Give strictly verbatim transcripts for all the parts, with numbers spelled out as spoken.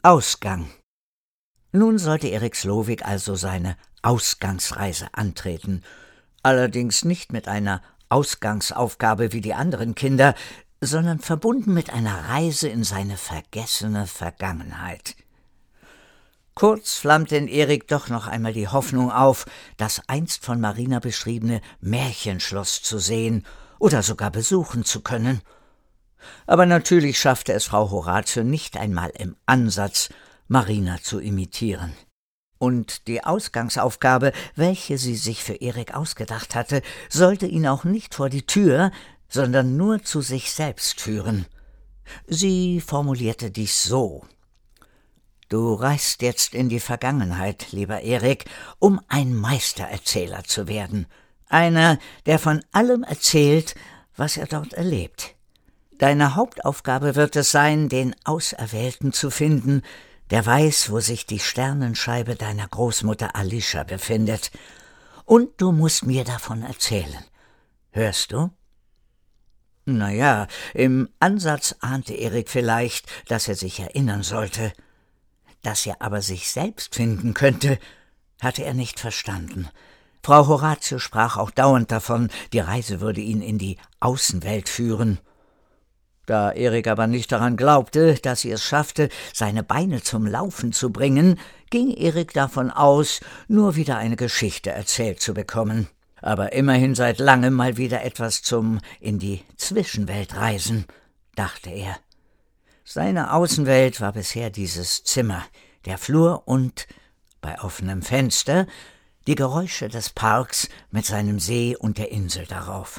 Ausgang. Nun sollte Erik Slowik also seine Ausgangsreise antreten, allerdings nicht mit einer Ausgangsaufgabe wie die anderen Kinder, sondern verbunden mit einer Reise in seine vergessene Vergangenheit. Kurz flammte in Erik doch noch einmal die Hoffnung auf, das einst von Marina beschriebene Märchenschloss zu sehen oder sogar besuchen zu können. Aber natürlich schaffte es Frau Horatio nicht einmal im Ansatz, Marina zu imitieren. Und die Ausgangsaufgabe, welche sie sich für Erik ausgedacht hatte, sollte ihn auch nicht vor die Tür, sondern nur zu sich selbst führen. Sie formulierte dies so: »Du reist jetzt in die Vergangenheit, lieber Erik, um ein Meistererzähler zu werden. Einer, der von allem erzählt, was er dort erlebt. Deine Hauptaufgabe wird es sein, den Auserwählten zu finden, der weiß, wo sich die Sternenscheibe deiner Großmutter Alicia befindet. Und du musst mir davon erzählen. Hörst du?« Na ja, im Ansatz ahnte Erik vielleicht, dass er sich erinnern sollte. Dass er aber sich selbst finden könnte, hatte er nicht verstanden. Frau Horatio sprach auch dauernd davon, die Reise würde ihn in die Außenwelt führen. Da Erik aber nicht daran glaubte, dass sie es schaffte, seine Beine zum Laufen zu bringen, ging Erik davon aus, nur wieder eine Geschichte erzählt zu bekommen. Aber immerhin seit langem mal wieder etwas zum in die Zwischenwelt reisen, dachte er. Seine Außenwelt war bisher dieses Zimmer, der Flur und, bei offenem Fenster, die Geräusche des Parks mit seinem See und der Insel darauf.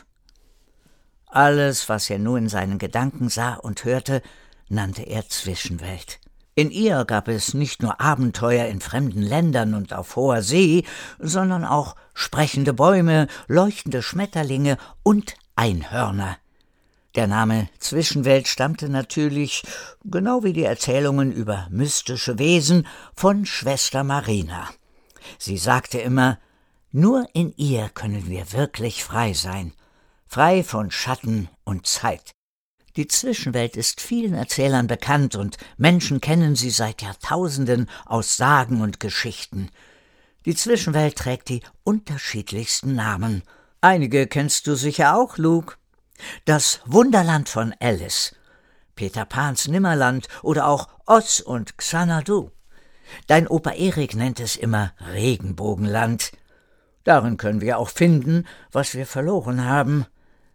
Alles, was er nur in seinen Gedanken sah und hörte, nannte er Zwischenwelt. In ihr gab es nicht nur Abenteuer in fremden Ländern und auf hoher See, sondern auch sprechende Bäume, leuchtende Schmetterlinge und Einhörner. Der Name Zwischenwelt stammte natürlich, genau wie die Erzählungen über mystische Wesen, von Schwester Marina. Sie sagte immer, nur in ihr können wir wirklich frei sein, frei von Schatten und Zeit. Die Zwischenwelt ist vielen Erzählern bekannt und Menschen kennen sie seit Jahrtausenden aus Sagen und Geschichten. Die Zwischenwelt trägt die unterschiedlichsten Namen. Einige kennst du sicher auch, Luke. Das Wunderland von Alice, Peter Pans Nimmerland oder auch Oz und Xanadu. Dein Opa Erik nennt es immer Regenbogenland. Darin können wir auch finden, was wir verloren haben.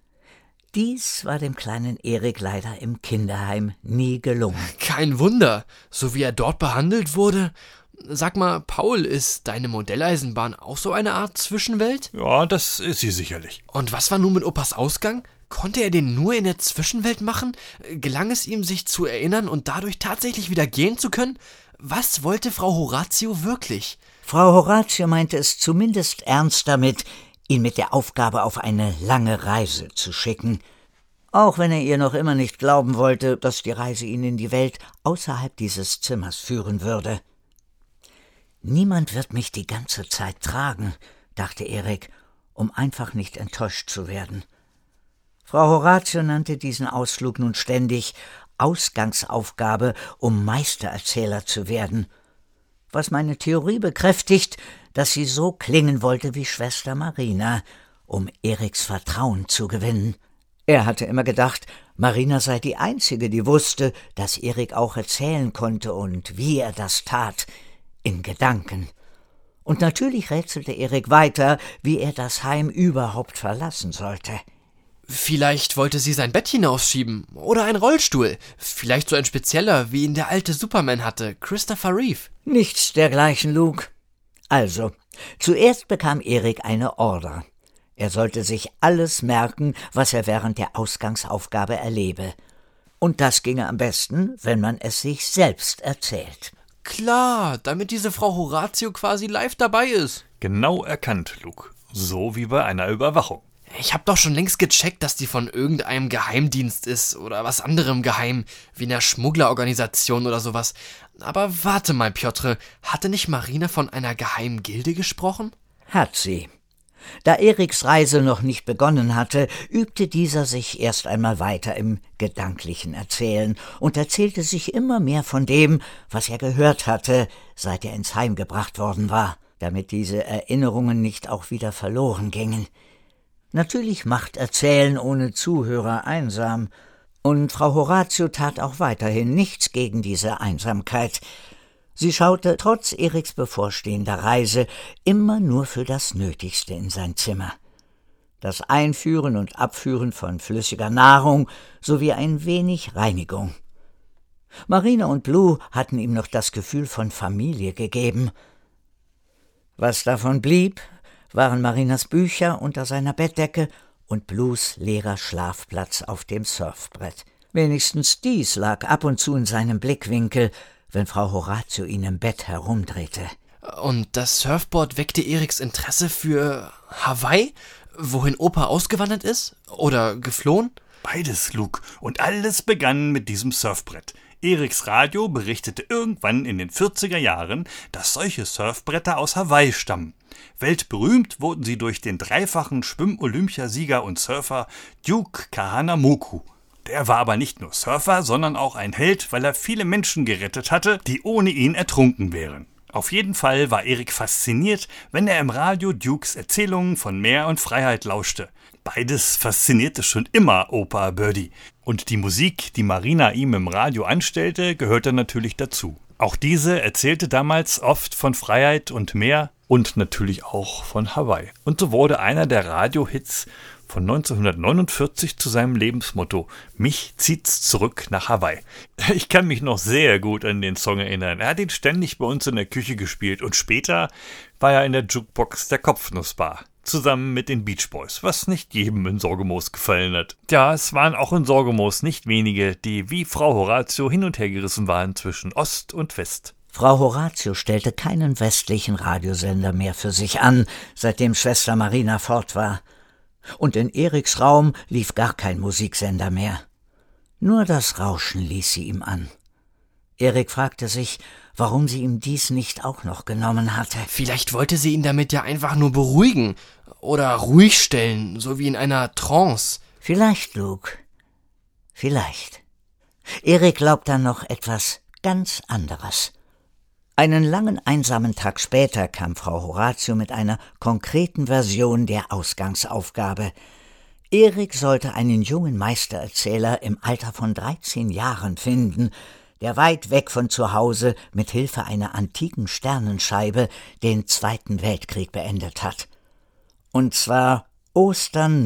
Dies war dem kleinen Erik leider im Kinderheim nie gelungen. Kein Wunder, so wie er dort behandelt wurde. Sag mal, Paul, ist deine Modelleisenbahn auch so eine Art Zwischenwelt? Ja, das ist sie sicherlich. Und was war nun mit Opas Ausgang? Konnte er den nur in der Zwischenwelt machen? Gelang es ihm, sich zu erinnern und dadurch tatsächlich wieder gehen zu können? Was wollte Frau Horatio wirklich? Frau Horatio meinte es zumindest ernst damit, ihn mit der Aufgabe auf eine lange Reise zu schicken. Auch wenn er ihr noch immer nicht glauben wollte, dass die Reise ihn in die Welt außerhalb dieses Zimmers führen würde. »Niemand wird mich die ganze Zeit tragen«, dachte Erik, um einfach nicht enttäuscht zu werden. Frau Horatio nannte diesen Ausflug nun ständig Ausgangsaufgabe, um Meistererzähler zu werden, was meine Theorie bekräftigt, dass sie so klingen wollte wie Schwester Marina, um Eriks Vertrauen zu gewinnen. Er hatte immer gedacht, Marina sei die Einzige, die wusste, dass Erik auch erzählen konnte und wie er das tat, in Gedanken. Und natürlich rätselte Erik weiter, wie er das Heim überhaupt verlassen sollte. Vielleicht wollte sie sein Bett hinausschieben oder einen Rollstuhl. Vielleicht so ein spezieller, wie ihn der alte Superman hatte, Christopher Reeve. Nichts dergleichen, Luke. Also, zuerst bekam Erik eine Order. Er sollte sich alles merken, was er während der Ausgangsaufgabe erlebe. Und das ginge am besten, wenn man es sich selbst erzählt. Klar, damit diese Frau Horatio quasi live dabei ist. Genau erkannt, Luke. So wie bei einer Überwachung. Ich hab doch schon längst gecheckt, dass die von irgendeinem Geheimdienst ist oder was anderem geheim, wie einer Schmugglerorganisation oder sowas. Aber warte mal, Piotr, hatte nicht Marina von einer geheimen Gilde gesprochen? Hat sie. Da Eriks Reise noch nicht begonnen hatte, übte dieser sich erst einmal weiter im gedanklichen Erzählen und erzählte sich immer mehr von dem, was er gehört hatte, seit er ins Heim gebracht worden war, damit diese Erinnerungen nicht auch wieder verloren gingen. Natürlich macht Erzählen ohne Zuhörer einsam, und Frau Horatio tat auch weiterhin nichts gegen diese Einsamkeit. Sie schaute trotz Eriks bevorstehender Reise immer nur für das Nötigste in sein Zimmer. Das Einführen und Abführen von flüssiger Nahrung sowie ein wenig Reinigung. Marina und Blue hatten ihm noch das Gefühl von Familie gegeben. Was davon blieb, waren Marinas Bücher unter seiner Bettdecke und Blues leerer Schlafplatz auf dem Surfbrett. Wenigstens dies lag ab und zu in seinem Blickwinkel, wenn Frau Horatio ihn im Bett herumdrehte. Und das Surfboard weckte Eriks Interesse für Hawaii, wohin Opa ausgewandert ist? Oder geflohen? Beides, Luke. Und alles begann mit diesem Surfbrett. Eriks Radio berichtete irgendwann in den vierziger Jahren, dass solche Surfbretter aus Hawaii stammen. Weltberühmt wurden sie durch den dreifachen Schwimm-Olympiasieger und Surfer Duke Kahanamoku. Der war aber nicht nur Surfer, sondern auch ein Held, weil er viele Menschen gerettet hatte, die ohne ihn ertrunken wären. Auf jeden Fall war Erik fasziniert, wenn er im Radio Dukes Erzählungen von Meer und Freiheit lauschte. Beides faszinierte schon immer Opa Birdie. Und die Musik, die Marina ihm im Radio anstellte, gehörte natürlich dazu. Auch diese erzählte damals oft von Freiheit und Meer und natürlich auch von Hawaii. Und so wurde einer der Radiohits von neunzehnhundertneunundvierzig zu seinem Lebensmotto: Mich zieht's zurück nach Hawaii. Ich kann mich noch sehr gut an den Song erinnern. Er hat ihn ständig bei uns in der Küche gespielt und später war er in der Jukebox der Kopfnussbar. Zusammen mit den Beach Boys, was nicht jedem in Sorgemoos gefallen hat. Ja, es waren auch in Sorgemoos nicht wenige, die wie Frau Horatio hin und her gerissen waren zwischen Ost und West. Frau Horatio stellte keinen westlichen Radiosender mehr für sich an, seitdem Schwester Marina fort war. Und in Eriks Raum lief gar kein Musiksender mehr. Nur das Rauschen ließ sie ihm an. Erik fragte sich, warum sie ihm dies nicht auch noch genommen hatte. Vielleicht wollte sie ihn damit ja einfach nur beruhigen oder ruhig stellen, so wie in einer Trance. Vielleicht, Luke. Vielleicht. Erik glaubt an noch etwas ganz anderes. Einen langen, einsamen Tag später kam Frau Horatio mit einer konkreten Version der Ausgangsaufgabe. Erik sollte einen jungen Meistererzähler im Alter von dreizehn Jahren finden, der weit weg von zu Hause mit Hilfe einer antiken Sternenscheibe den Zweiten Weltkrieg beendet hat. Und zwar Ostern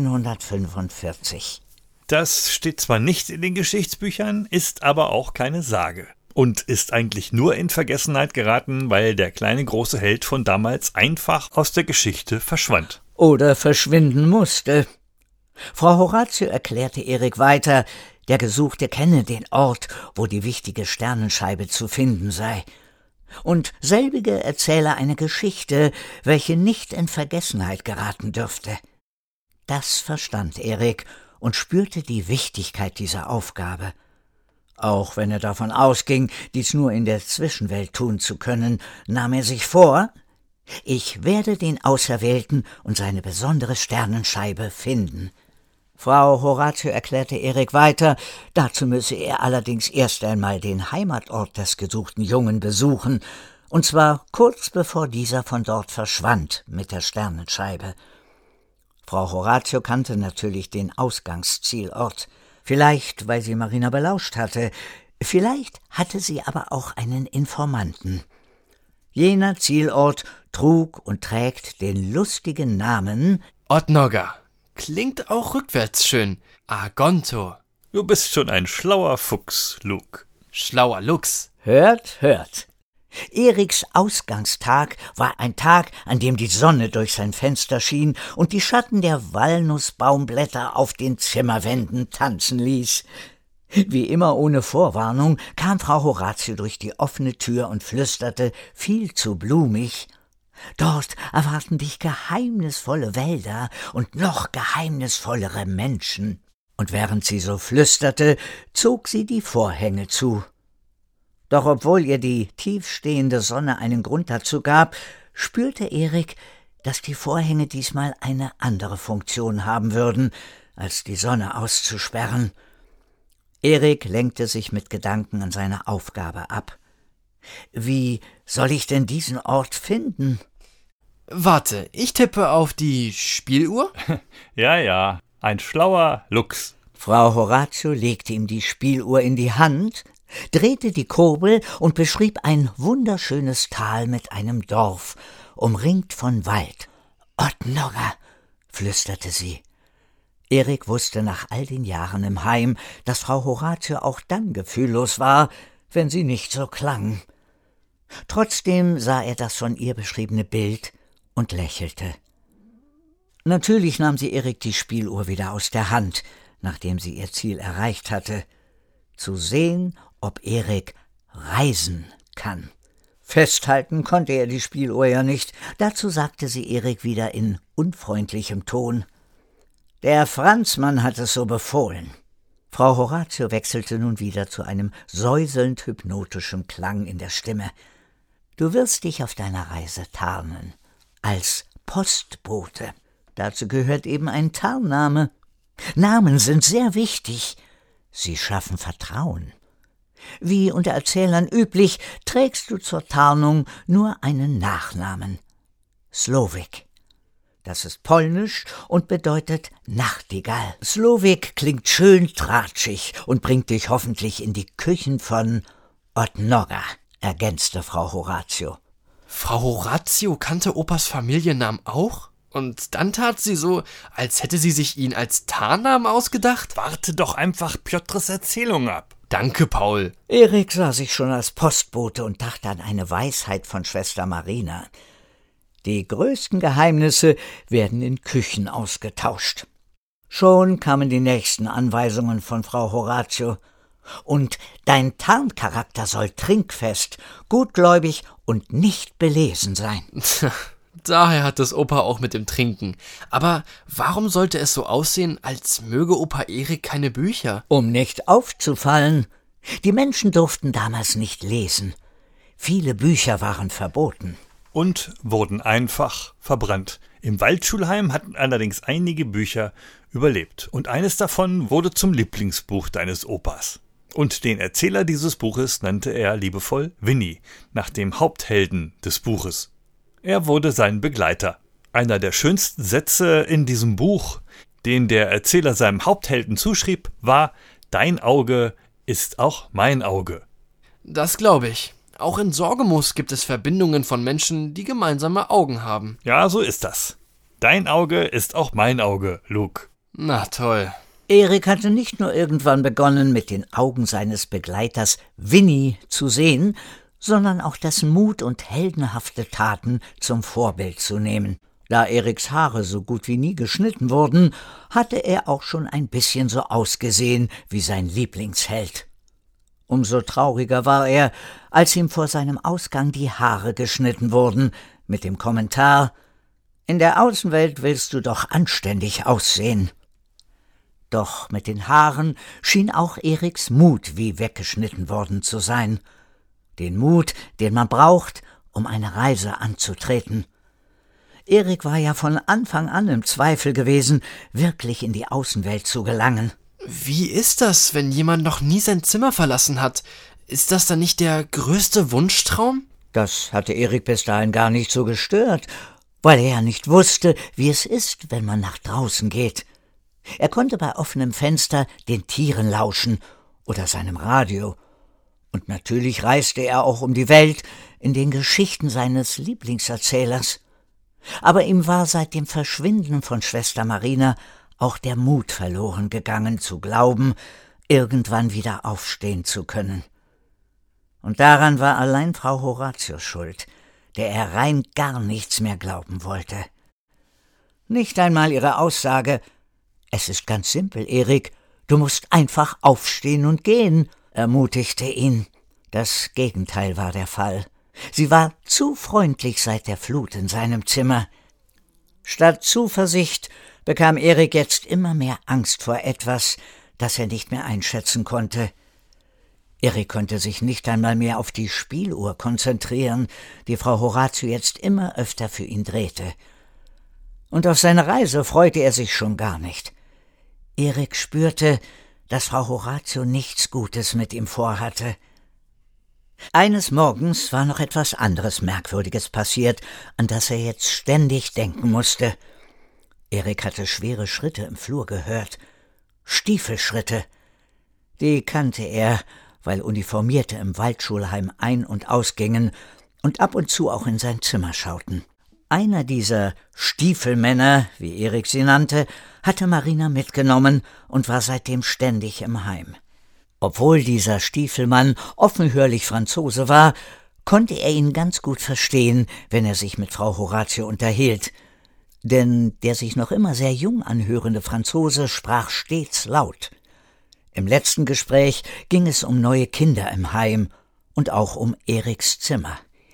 neunzehnhundertfünfundvierzig. Das steht zwar nicht in den Geschichtsbüchern, ist aber auch keine Sage. Und ist eigentlich nur in Vergessenheit geraten, weil der kleine große Held von damals einfach aus der Geschichte verschwand. Oder verschwinden musste. Frau Horatio erklärte Erik weiter, der Gesuchte kenne den Ort, wo die wichtige Sternenscheibe zu finden sei. Und selbige erzähle eine Geschichte, welche nicht in Vergessenheit geraten dürfte. Das verstand Erik und spürte die Wichtigkeit dieser Aufgabe. Auch wenn er davon ausging, dies nur in der Zwischenwelt tun zu können, nahm er sich vor, ich werde den Auserwählten und seine besondere Sternenscheibe finden. Frau Horatio erklärte Erik weiter, dazu müsse er allerdings erst einmal den Heimatort des gesuchten Jungen besuchen, und zwar kurz bevor dieser von dort verschwand mit der Sternenscheibe. Frau Horatio kannte natürlich den Ausgangszielort, vielleicht weil sie Marina belauscht hatte, vielleicht hatte sie aber auch einen Informanten. Jener Zielort trug und trägt den lustigen Namen Ottnogga. Klingt auch rückwärts schön. Argonto. Du bist schon ein schlauer Fuchs, Luke. Schlauer Lux. Hört, hört. Eriks Ausgangstag war ein Tag, an dem die Sonne durch sein Fenster schien und die Schatten der Walnussbaumblätter auf den Zimmerwänden tanzen ließ. Wie immer ohne Vorwarnung kam Frau Horatio durch die offene Tür und flüsterte, viel zu blumig: »Dort erwarten dich geheimnisvolle Wälder und noch geheimnisvollere Menschen.« Und während sie so flüsterte, zog sie die Vorhänge zu. Doch obwohl ihr die tiefstehende Sonne einen Grund dazu gab, spürte Erik, dass die Vorhänge diesmal eine andere Funktion haben würden, als die Sonne auszusperren. Erik lenkte sich mit Gedanken an seine Aufgabe ab. Wie soll ich denn diesen Ort finden? Warte, ich tippe auf die Spieluhr? Ja, ja, ein schlauer Luchs. Frau Horatio legte ihm die Spieluhr in die Hand, drehte die Kurbel und beschrieb ein wunderschönes Tal mit einem Dorf, umringt von Wald. »Ottnogga«, flüsterte sie. Erik wusste nach all den Jahren im Heim, dass Frau Horatio auch dann gefühllos war, wenn sie nicht so klang. Trotzdem sah er das von ihr beschriebene Bild und lächelte. Natürlich nahm sie Erik die Spieluhr wieder aus der Hand, nachdem sie ihr Ziel erreicht hatte, zu sehen, ob Erik reisen kann. Festhalten konnte er die Spieluhr ja nicht, dazu sagte sie Erik wieder in unfreundlichem Ton. Der Franzmann hat es so befohlen. Frau Horatio wechselte nun wieder zu einem säuselnd hypnotischem Klang in der Stimme. Du wirst dich auf deiner Reise tarnen, als Postbote. Dazu gehört eben ein Tarnname. Namen sind sehr wichtig. Sie schaffen Vertrauen. Wie unter Erzählern üblich, trägst du zur Tarnung nur einen Nachnamen. Slowik. Das ist polnisch und bedeutet Nachtigall. Slowik klingt schön tratschig und bringt dich hoffentlich in die Küchen von Ottnogga, ergänzte Frau Horatio. Frau Horatio kannte Opas Familiennamen auch? Und dann tat sie so, als hätte sie sich ihn als Tarnnamen ausgedacht? Warte doch einfach Pjotrs Erzählung ab. Danke, Paul. Erik sah sich schon als Postbote und dachte an eine Weisheit von Schwester Marina. Die größten Geheimnisse werden in Küchen ausgetauscht. Schon kamen die nächsten Anweisungen von Frau Horatio. Und dein Tarncharakter soll trinkfest, gutgläubig und nicht belesen sein. Daher hat es Opa auch mit dem Trinken. Aber warum sollte es so aussehen, als möge Opa Erik keine Bücher? Um nicht aufzufallen. Die Menschen durften damals nicht lesen. Viele Bücher waren verboten. Und wurden einfach verbrannt. Im Waldschulheim hatten allerdings einige Bücher überlebt. Und eines davon wurde zum Lieblingsbuch deines Opas. Und den Erzähler dieses Buches nannte er liebevoll Winnie, nach dem Haupthelden des Buches. Er wurde sein Begleiter. Einer der schönsten Sätze in diesem Buch, den der Erzähler seinem Haupthelden zuschrieb, war: Dein Auge ist auch mein Auge. Das glaube ich. Auch in Sorgemus gibt es Verbindungen von Menschen, die gemeinsame Augen haben. Ja, so ist das. Dein Auge ist auch mein Auge, Luke. Na toll. Erik hatte nicht nur irgendwann begonnen, mit den Augen seines Begleiters Winnie zu sehen, sondern auch dessen Mut und heldenhafte Taten zum Vorbild zu nehmen. Da Eriks Haare so gut wie nie geschnitten wurden, hatte er auch schon ein bisschen so ausgesehen wie sein Lieblingsheld. Umso trauriger war er, als ihm vor seinem Ausgang die Haare geschnitten wurden, mit dem Kommentar: »In der Außenwelt willst du doch anständig aussehen.« Doch mit den Haaren schien auch Eriks Mut wie weggeschnitten worden zu sein. Den Mut, den man braucht, um eine Reise anzutreten. Erik war ja von Anfang an im Zweifel gewesen, wirklich in die Außenwelt zu gelangen. Wie ist das, wenn jemand noch nie sein Zimmer verlassen hat? Ist das dann nicht der größte Wunschtraum? Das hatte Erik bis dahin gar nicht so gestört, weil er ja nicht wusste, wie es ist, wenn man nach draußen geht. Er konnte bei offenem Fenster den Tieren lauschen oder seinem Radio. Und natürlich reiste er auch um die Welt in den Geschichten seines Lieblingserzählers. Aber ihm war seit dem Verschwinden von Schwester Marina auch der Mut verloren gegangen, zu glauben, irgendwann wieder aufstehen zu können. Und daran war allein Frau Horatio schuld, der er rein gar nichts mehr glauben wollte. Nicht einmal ihre Aussage: »Es ist ganz simpel, Erik, du musst einfach aufstehen und gehen«, ermutigte ihn. Das Gegenteil war der Fall. Sie war zu freundlich seit der Flut in seinem Zimmer. Statt Zuversicht bekam Erik jetzt immer mehr Angst vor etwas, das er nicht mehr einschätzen konnte. Erik konnte sich nicht einmal mehr auf die Spieluhr konzentrieren, die Frau Horatio jetzt immer öfter für ihn drehte. Und auf seine Reise freute er sich schon gar nicht. Erik spürte, dass Frau Horatio nichts Gutes mit ihm vorhatte. Eines Morgens war noch etwas anderes Merkwürdiges passiert, an das er jetzt ständig denken musste. Erik hatte schwere Schritte im Flur gehört. Stiefelschritte. Die kannte er, weil Uniformierte im Waldschulheim ein- und ausgingen und ab und zu auch in sein Zimmer schauten. Einer dieser Stiefelmänner, wie Erik sie nannte, hatte Marina mitgenommen und war seitdem ständig im Heim. Obwohl dieser Stiefelmann offenhörlich Franzose war, konnte er ihn ganz gut verstehen, wenn er sich mit Frau Horatio unterhielt. Denn der sich noch immer sehr jung anhörende Franzose sprach stets laut. Im letzten Gespräch ging es um neue Kinder im Heim und auch um Eriks Zimmer.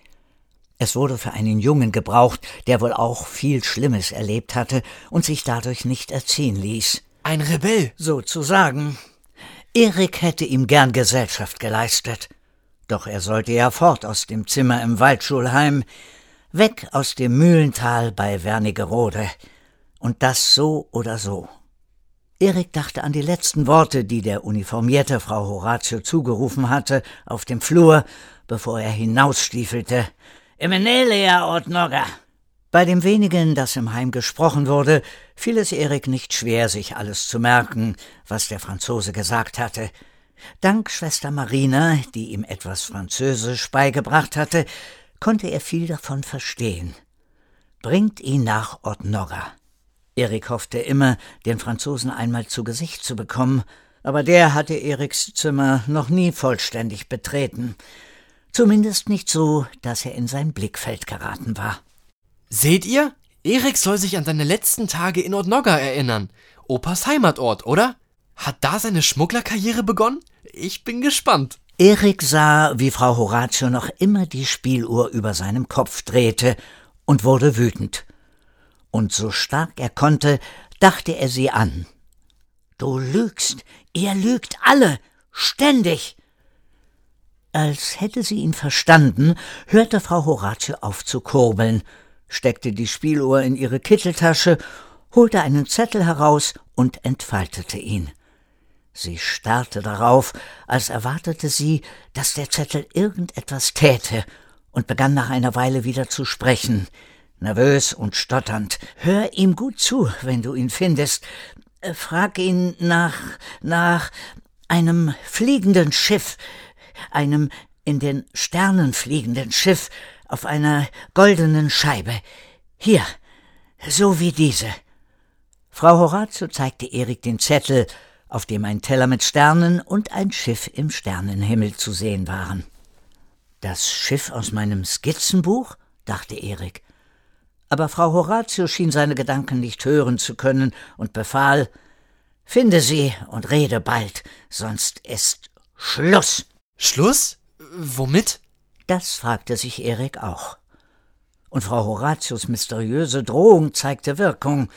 Es wurde für einen Jungen gebraucht, der wohl auch viel Schlimmes erlebt hatte und sich dadurch nicht erziehen ließ. Ein Rebell. Sozusagen. Erik hätte ihm gern Gesellschaft geleistet. Doch er sollte ja fort aus dem Zimmer im Waldschulheim, weg aus dem Mühlental bei Wernigerode. Und das so oder so. Erik dachte an die letzten Worte, die der uniformierte Frau Horatio zugerufen hatte, auf dem Flur, bevor er hinausstiefelte. »Emenelea Ortnogga!« Bei dem wenigen, das im Heim gesprochen wurde, fiel es Erik nicht schwer, sich alles zu merken, was der Franzose gesagt hatte. Dank Schwester Marina, die ihm etwas Französisch beigebracht hatte, konnte er viel davon verstehen. »Bringt ihn nach Ortnogga.« Erik hoffte immer, den Franzosen einmal zu Gesicht zu bekommen, aber der hatte Eriks Zimmer noch nie vollständig betreten. Zumindest nicht so, dass er in sein Blickfeld geraten war. Seht ihr? Erik soll sich an seine letzten Tage in Ortnogga erinnern. Opas Heimatort, oder? Hat da seine Schmugglerkarriere begonnen? Ich bin gespannt. Erik sah, wie Frau Horatio noch immer die Spieluhr über seinem Kopf drehte und wurde wütend. Und so stark er konnte, dachte er sie an. »Du lügst, ihr lügt alle, ständig!« Als hätte sie ihn verstanden, hörte Frau Horatio auf zu kurbeln, steckte die Spieluhr in ihre Kitteltasche, holte einen Zettel heraus und entfaltete ihn. Sie starrte darauf, als erwartete sie, dass der Zettel irgendetwas täte, und begann nach einer Weile wieder zu sprechen, nervös und stotternd. »Hör ihm gut zu, wenn du ihn findest. Frag ihn nach, nach einem fliegenden Schiff, einem in den Sternen fliegenden Schiff auf einer goldenen Scheibe. Hier, so wie diese.« Frau Horatio zeigte Erik den Zettel, auf dem ein Teller mit Sternen und ein Schiff im Sternenhimmel zu sehen waren. »Das Schiff aus meinem Skizzenbuch?« dachte Erik. Aber Frau Horatio schien seine Gedanken nicht hören zu können und befahl, »Finde sie und rede bald, sonst ist Schluss.« »Schluss? Womit?« Das fragte sich Erik auch. Und Frau Horatius mysteriöse Drohung zeigte Wirkung.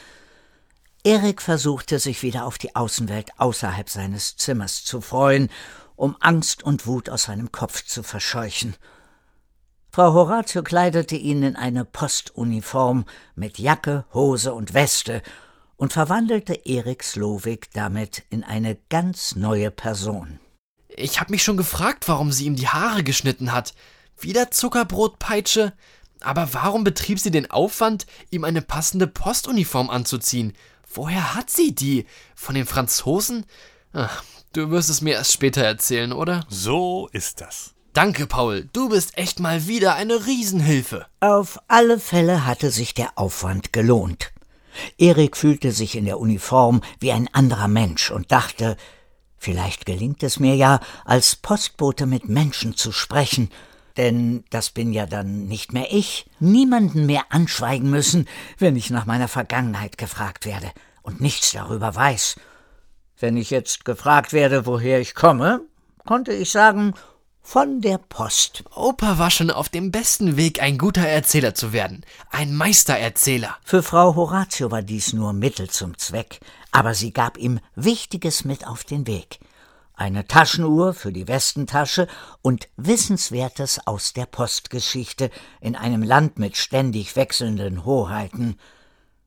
Erik versuchte, sich wieder auf die Außenwelt außerhalb seines Zimmers zu freuen, um Angst und Wut aus seinem Kopf zu verscheuchen. Frau Horatio kleidete ihn in eine Postuniform mit Jacke, Hose und Weste und verwandelte Erik Slowik damit in eine ganz neue Person. Ich hab mich schon gefragt, warum sie ihm die Haare geschnitten hat. Wieder Zuckerbrotpeitsche? Aber warum betrieb sie den Aufwand, ihm eine passende Postuniform anzuziehen? Woher hat sie die? Von den Franzosen? Ach, du wirst es mir erst später erzählen, oder? So ist das. Danke, Paul. Du bist echt mal wieder eine Riesenhilfe. Auf alle Fälle hatte sich der Aufwand gelohnt. Erik fühlte sich in der Uniform wie ein anderer Mensch und dachte, vielleicht gelingt es mir ja, als Postbote mit Menschen zu sprechen, denn das bin ja dann nicht mehr ich, niemanden mehr anschweigen müssen, wenn ich nach meiner Vergangenheit gefragt werde und nichts darüber weiß. Wenn ich jetzt gefragt werde, woher ich komme, konnte ich sagen, von der Post. Opa war schon auf dem besten Weg, ein guter Erzähler zu werden. Ein Meistererzähler. Für Frau Horatio war dies nur Mittel zum Zweck, aber sie gab ihm Wichtiges mit auf den Weg. Eine Taschenuhr für die Westentasche und Wissenswertes aus der Postgeschichte in einem Land mit ständig wechselnden Hoheiten.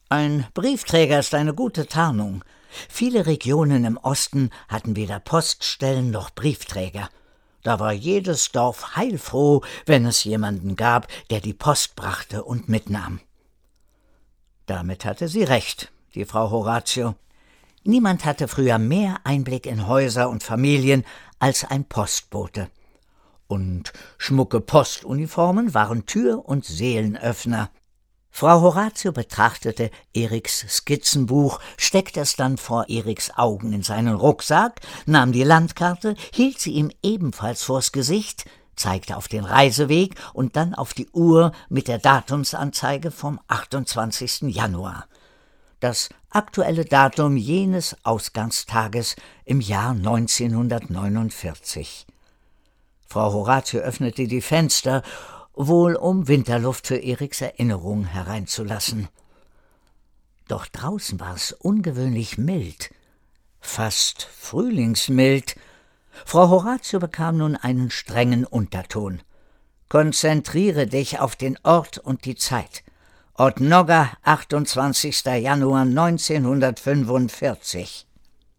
Ein Briefträger ist eine gute Tarnung. Viele Regionen im Osten hatten weder Poststellen noch Briefträger. Da war jedes Dorf heilfroh, wenn es jemanden gab, der die Post brachte und mitnahm. Damit hatte sie recht, die Frau Horatio. Niemand hatte früher mehr Einblick in Häuser und Familien als ein Postbote. Und schmucke Postuniformen waren Tür- und Seelenöffner. Frau Horatio betrachtete Eriks Skizzenbuch, steckte es dann vor Eriks Augen in seinen Rucksack, nahm die Landkarte, hielt sie ihm ebenfalls vors Gesicht, zeigte auf den Reiseweg und dann auf die Uhr mit der Datumsanzeige vom achtundzwanzigsten Januar. Das aktuelle Datum jenes Ausgangstages im Jahr neunzehnhundertneunundvierzig. Frau Horatio öffnete die Fenster, wohl um Winterluft für Eriks Erinnerung hereinzulassen. Doch draußen war es ungewöhnlich mild, fast frühlingsmild. Frau Horatio bekam nun einen strengen Unterton. »Konzentriere dich auf den Ort und die Zeit. Ottnogga, achtundzwanzigster Januar neunzehnhundertfünfundvierzig.«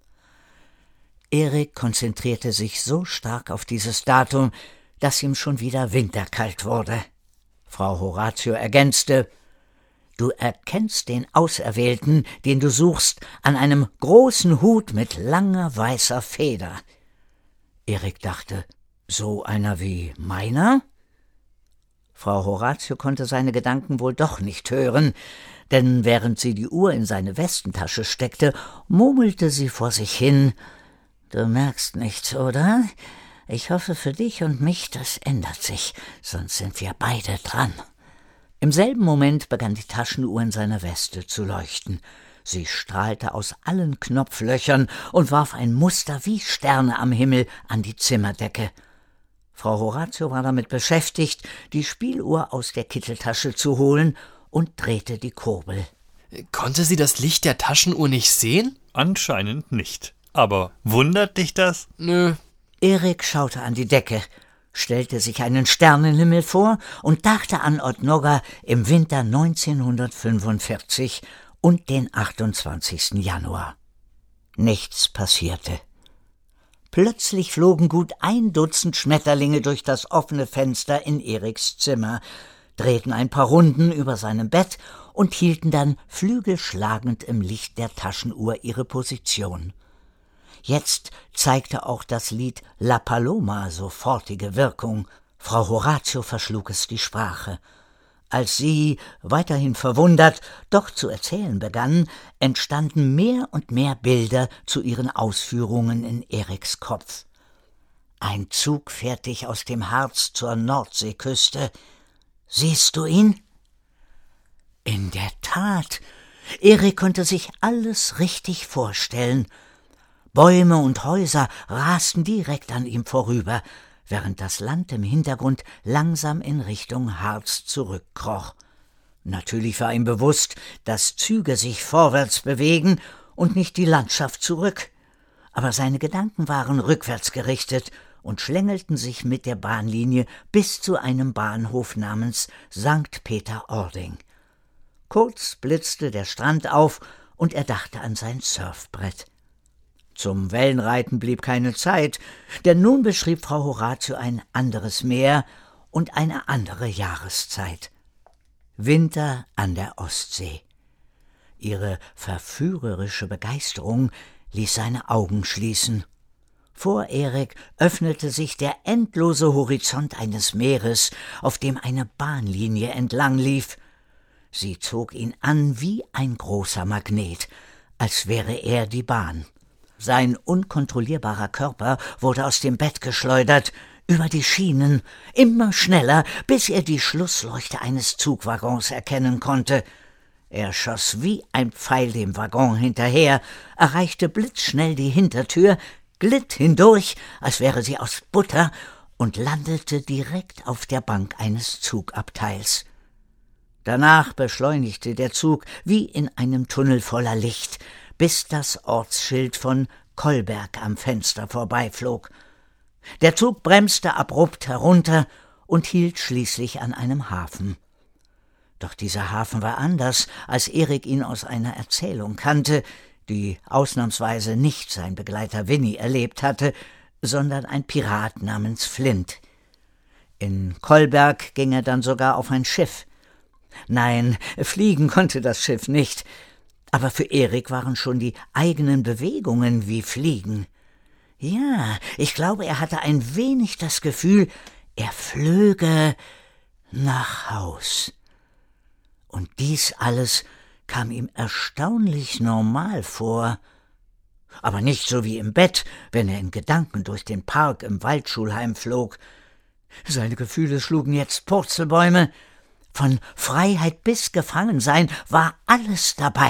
Erik konzentrierte sich so stark auf dieses Datum, dass ihm schon wieder winterkalt wurde. Frau Horatio ergänzte: »Du erkennst den Auserwählten, den du suchst, an einem großen Hut mit langer weißer Feder.« Erik dachte: »So einer wie meiner?« Frau Horatio konnte seine Gedanken wohl doch nicht hören, denn während sie die Uhr in seine Westentasche steckte, murmelte sie vor sich hin: »Du merkst nichts, oder? Ich hoffe für dich und mich, das ändert sich, sonst sind wir beide dran.« Im selben Moment begann die Taschenuhr in seiner Weste zu leuchten. Sie strahlte aus allen Knopflöchern und warf ein Muster wie Sterne am Himmel an die Zimmerdecke. Frau Horatio war damit beschäftigt, die Spieluhr aus der Kitteltasche zu holen und drehte die Kurbel. Konnte sie das Licht der Taschenuhr nicht sehen? Anscheinend nicht. Aber wundert dich das? Nö. Erik schaute an die Decke, stellte sich einen Sternenhimmel vor und dachte an Ottnogga im Winter neunzehnhundertfünfundvierzig und den achtundzwanzigsten Januar. Nichts passierte. Plötzlich flogen gut ein Dutzend Schmetterlinge durch das offene Fenster in Eriks Zimmer, drehten ein paar Runden über seinem Bett und hielten dann flügelschlagend im Licht der Taschenuhr ihre Position. Jetzt zeigte auch das Lied La Paloma sofortige Wirkung. Frau Horatio verschlug es die Sprache. Als sie, weiterhin verwundert, doch zu erzählen begann, entstanden mehr und mehr Bilder zu ihren Ausführungen in Eriks Kopf. Ein Zug fährt dich aus dem Harz zur Nordseeküste. Siehst du ihn? In der Tat, Erik konnte sich alles richtig vorstellen. Bäume und Häuser rasten direkt an ihm vorüber, während das Land im Hintergrund langsam in Richtung Harz zurückkroch. Natürlich war ihm bewusst, dass Züge sich vorwärts bewegen und nicht die Landschaft zurück. Aber seine Gedanken waren rückwärts gerichtet und schlängelten sich mit der Bahnlinie bis zu einem Bahnhof namens Sankt Peter-Ording. Kurz blitzte der Strand auf und er dachte an sein Surfbrett. Zum Wellenreiten blieb keine Zeit, denn nun beschrieb Frau Horatio ein anderes Meer und eine andere Jahreszeit. Winter an der Ostsee. Ihre verführerische Begeisterung ließ seine Augen schließen. Vor Erik öffnete sich der endlose Horizont eines Meeres, auf dem eine Bahnlinie entlang lief. Sie zog ihn an wie ein großer Magnet, als wäre er die Bahn. Sein unkontrollierbarer Körper wurde aus dem Bett geschleudert, über die Schienen, immer schneller, bis er die Schlussleuchte eines Zugwaggons erkennen konnte. Er schoss wie ein Pfeil dem Waggon hinterher, erreichte blitzschnell die Hintertür, glitt hindurch, als wäre sie aus Butter, und landete direkt auf der Bank eines Zugabteils. Danach beschleunigte der Zug wie in einem Tunnel voller Licht, bis das Ortsschild von Kolberg am Fenster vorbeiflog. Der Zug bremste abrupt herunter und hielt schließlich an einem Hafen. Doch dieser Hafen war anders, als Erik ihn aus einer Erzählung kannte, die ausnahmsweise nicht sein Begleiter Winnie erlebt hatte, sondern ein Pirat namens Flint. In Kolberg ging er dann sogar auf ein Schiff. Nein, fliegen konnte das Schiff nicht, aber für Erik waren schon die eigenen Bewegungen wie Fliegen. Ja, ich glaube, er hatte ein wenig das Gefühl, er flöge nach Haus. Und dies alles kam ihm erstaunlich normal vor. Aber nicht so wie im Bett, wenn er in Gedanken durch den Park im Waldschulheim flog. Seine Gefühle schlugen jetzt Purzelbäume. Von Freiheit bis Gefangensein war alles dabei.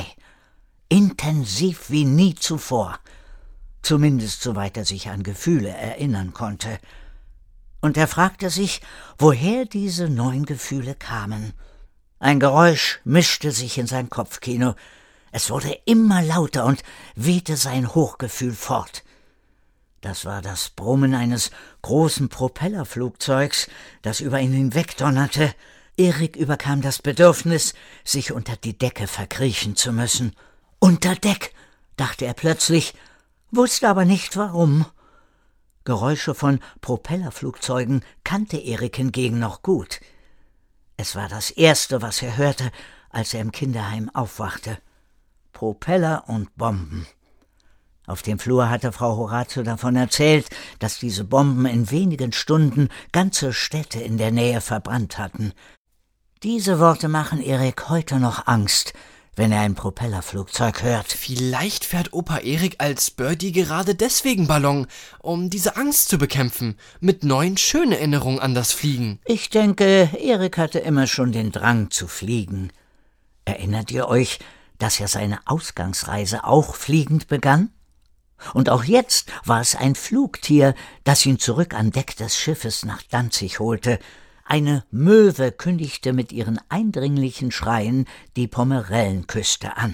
Intensiv wie nie zuvor. Zumindest soweit er sich an Gefühle erinnern konnte. Und er fragte sich, woher diese neuen Gefühle kamen. Ein Geräusch mischte sich in sein Kopfkino. Es wurde immer lauter und wehte sein Hochgefühl fort. Das war das Brummen eines großen Propellerflugzeugs, das über ihn hinwegdonnerte. Erik überkam das Bedürfnis, sich unter die Decke verkriechen zu müssen. »Unter Deck«, dachte er plötzlich, wusste aber nicht warum. Geräusche von Propellerflugzeugen kannte Erik hingegen noch gut. Es war das Erste, was er hörte, als er im Kinderheim aufwachte. Propeller und Bomben. Auf dem Flur hatte Frau Horatio davon erzählt, dass diese Bomben in wenigen Stunden ganze Städte in der Nähe verbrannt hatten. Diese Worte machen Erik heute noch Angst, wenn er ein Propellerflugzeug hört. Vielleicht fährt Opa Erik als Birdie gerade deswegen Ballon, um diese Angst zu bekämpfen, mit neuen schönen Erinnerungen an das Fliegen. Ich denke, Erik hatte immer schon den Drang zu fliegen. Erinnert ihr euch, dass er seine Ausgangsreise auch fliegend begann? Und auch jetzt war es ein Flugtier, das ihn zurück an Deck des Schiffes nach Danzig holte. Eine Möwe kündigte mit ihren eindringlichen Schreien die Pomerellenküste an.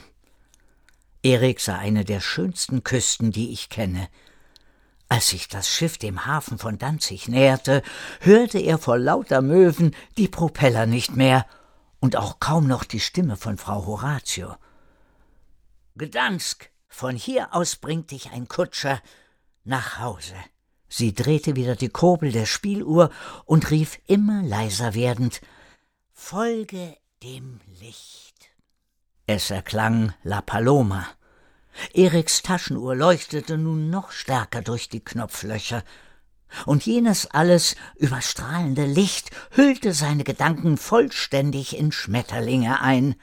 Erik sah eine der schönsten Küsten, die ich kenne. Als sich das Schiff dem Hafen von Danzig näherte, hörte er vor lauter Möwen die Propeller nicht mehr und auch kaum noch die Stimme von Frau Horatio. »Gdansk, von hier aus bringt dich ein Kutscher nach Hause.« Sie drehte wieder die Kurbel der Spieluhr und rief immer leiser werdend, »Folge dem Licht.« Es erklang La Paloma. Eriks Taschenuhr leuchtete nun noch stärker durch die Knopflöcher. Und jenes alles überstrahlende Licht hüllte seine Gedanken vollständig in Schmetterlinge ein.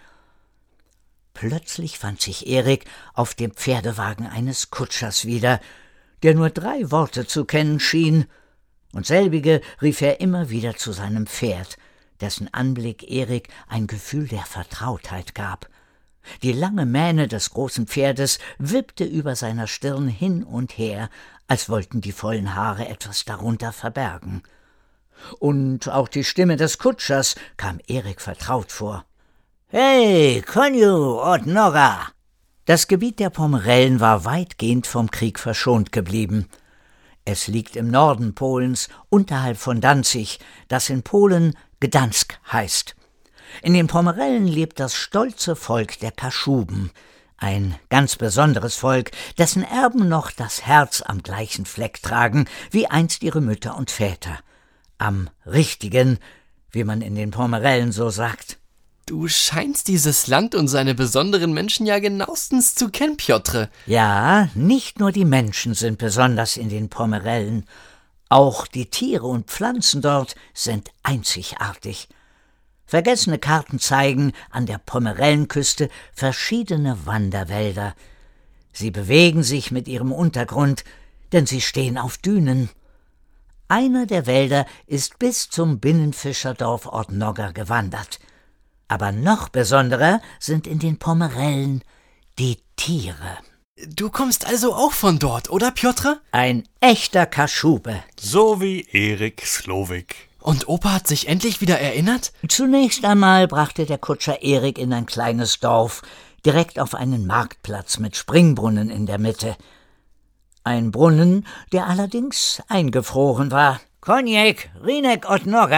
Plötzlich fand sich Erik auf dem Pferdewagen eines Kutschers wieder, der nur drei Worte zu kennen schien, und selbige rief er immer wieder zu seinem Pferd, dessen Anblick Erik ein Gefühl der Vertrautheit gab. Die lange Mähne des großen Pferdes wippte über seiner Stirn hin und her, als wollten die vollen Haare etwas darunter verbergen. Und auch die Stimme des Kutschers kam Erik vertraut vor. »Hey, Konju, Otnogga!« Das Gebiet der Pomerellen war weitgehend vom Krieg verschont geblieben. Es liegt im Norden Polens, unterhalb von Danzig, das in Polen Gdansk heißt. In den Pomerellen lebt das stolze Volk der Kaschuben, ein ganz besonderes Volk, dessen Erben noch das Herz am gleichen Fleck tragen, wie einst ihre Mütter und Väter. Am richtigen, wie man in den Pomerellen so sagt. Du scheinst dieses Land und seine besonderen Menschen ja genauestens zu kennen, Pjotr. Ja, nicht nur die Menschen sind besonders in den Pomerellen. Auch die Tiere und Pflanzen dort sind einzigartig. Vergessene Karten zeigen an der Pomerellenküste verschiedene Wanderwälder. Sie bewegen sich mit ihrem Untergrund, denn sie stehen auf Dünen. Einer der Wälder ist bis zum Binnenfischerdorf Otnogga gewandert. Aber noch besonderer sind in den Pomerellen die Tiere. Du kommst also auch von dort, oder, Pjotr? Ein echter Kaschube. So wie Erik Slowik. Und Opa hat sich endlich wieder erinnert? Zunächst einmal brachte der Kutscher Erik in ein kleines Dorf, direkt auf einen Marktplatz mit Springbrunnen in der Mitte. Ein Brunnen, der allerdings eingefroren war. »Konjek, Rinek Otnogga«,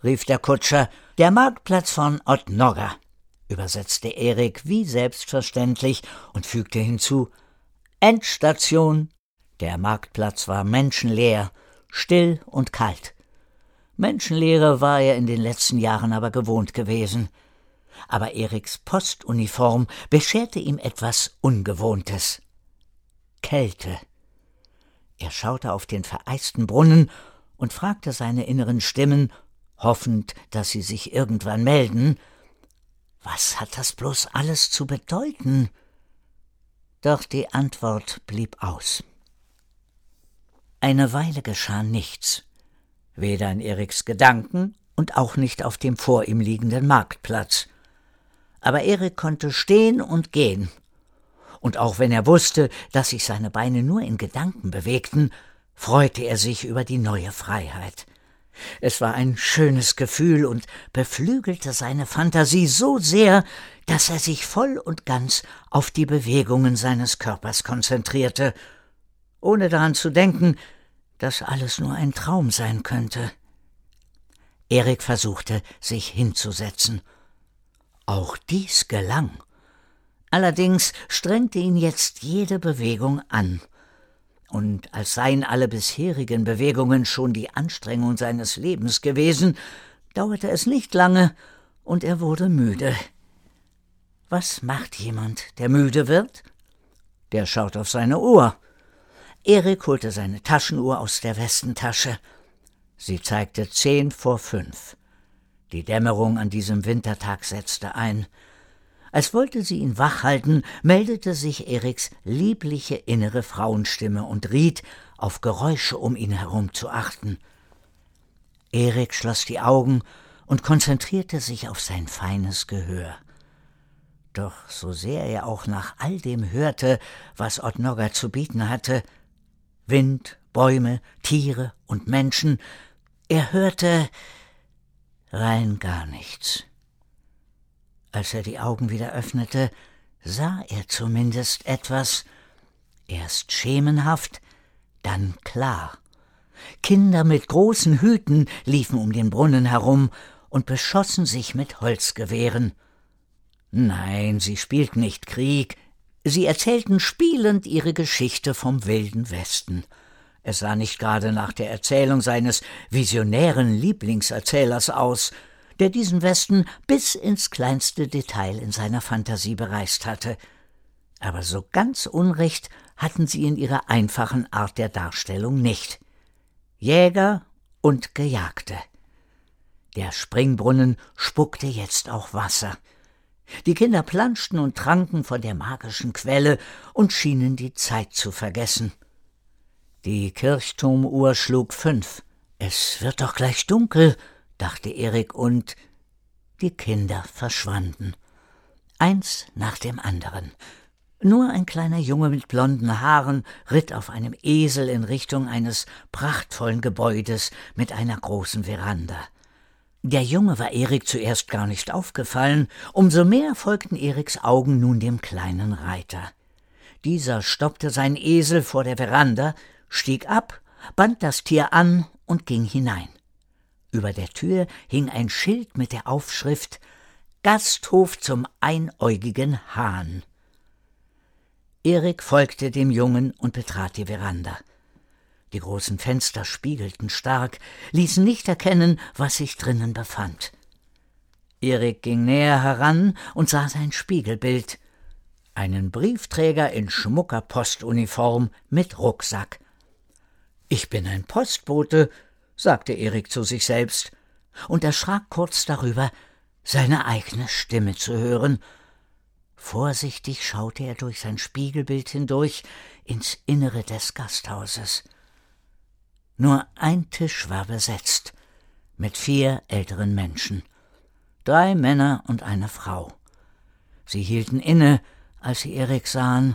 rief der Kutscher. »Der Marktplatz von Ottnogga«, übersetzte Erik wie selbstverständlich und fügte hinzu: »Endstation.« Der Marktplatz war menschenleer, still und kalt. Menschenleere war er in den letzten Jahren aber gewohnt gewesen. Aber Eriks Postuniform bescherte ihm etwas Ungewohntes: Kälte. Er schaute auf den vereisten Brunnen und fragte seine inneren Stimmen, hoffend, dass sie sich irgendwann melden: Was hat das bloß alles zu bedeuten? Doch die Antwort blieb aus. Eine Weile geschah nichts, weder in Eriks Gedanken und auch nicht auf dem vor ihm liegenden Marktplatz. Aber Erik konnte stehen und gehen. Und auch wenn er wusste, dass sich seine Beine nur in Gedanken bewegten, freute er sich über die neue Freiheit. Es war ein schönes Gefühl und beflügelte seine Fantasie so sehr, dass er sich voll und ganz auf die Bewegungen seines Körpers konzentrierte, ohne daran zu denken, dass alles nur ein Traum sein könnte. Erik versuchte, sich hinzusetzen. Auch dies gelang. Allerdings strengte ihn jetzt jede Bewegung an. Und als seien alle bisherigen Bewegungen schon die Anstrengung seines Lebens gewesen, dauerte es nicht lange, und er wurde müde. Was macht jemand, der müde wird? Der schaut auf seine Uhr. Erik holte seine Taschenuhr aus der Westentasche. Sie zeigte zehn vor fünf. Die Dämmerung an diesem Wintertag setzte ein. Als wollte sie ihn wach halten, meldete sich Eriks liebliche innere Frauenstimme und riet, auf Geräusche um ihn herum zu achten. Erik schloss die Augen und konzentrierte sich auf sein feines Gehör. Doch so sehr er auch nach all dem hörte, was Ottnogga zu bieten hatte, Wind, Bäume, Tiere und Menschen, er hörte rein gar nichts. Als er die Augen wieder öffnete, sah er zumindest etwas, erst schemenhaft, dann klar. Kinder mit großen Hüten liefen um den Brunnen herum und beschossen sich mit Holzgewehren. Nein, sie spielten nicht Krieg, sie erzählten spielend ihre Geschichte vom wilden Westen. Es sah nicht gerade nach der Erzählung seines visionären Lieblingserzählers aus, der diesen Westen bis ins kleinste Detail in seiner Fantasie bereist hatte. Aber so ganz Unrecht hatten sie in ihrer einfachen Art der Darstellung nicht. Jäger und Gejagte. Der Springbrunnen spuckte jetzt auch Wasser. Die Kinder planschten und tranken von der magischen Quelle und schienen die Zeit zu vergessen. Die Kirchturmuhr schlug fünf. Es wird doch gleich dunkel, dachte Erik, und die Kinder verschwanden. Eins nach dem anderen. Nur ein kleiner Junge mit blonden Haaren ritt auf einem Esel in Richtung eines prachtvollen Gebäudes mit einer großen Veranda. Der Junge war Erik zuerst gar nicht aufgefallen, umso mehr folgten Eriks Augen nun dem kleinen Reiter. Dieser stoppte seinen Esel vor der Veranda, stieg ab, band das Tier an und ging hinein. Über der Tür hing ein Schild mit der Aufschrift »Gasthof zum einäugigen Hahn«. Erik folgte dem Jungen und betrat die Veranda. Die großen Fenster spiegelten stark, ließen nicht erkennen, was sich drinnen befand. Erik ging näher heran und sah sein Spiegelbild, einen Briefträger in schmucker Postuniform mit Rucksack. »Ich bin ein Postbote«, sagte Erik zu sich selbst und erschrak kurz darüber, seine eigene Stimme zu hören. Vorsichtig schaute er durch sein Spiegelbild hindurch ins Innere des Gasthauses. Nur ein Tisch war besetzt, mit vier älteren Menschen, drei Männer und eine Frau. Sie hielten inne, als sie Erik sahen.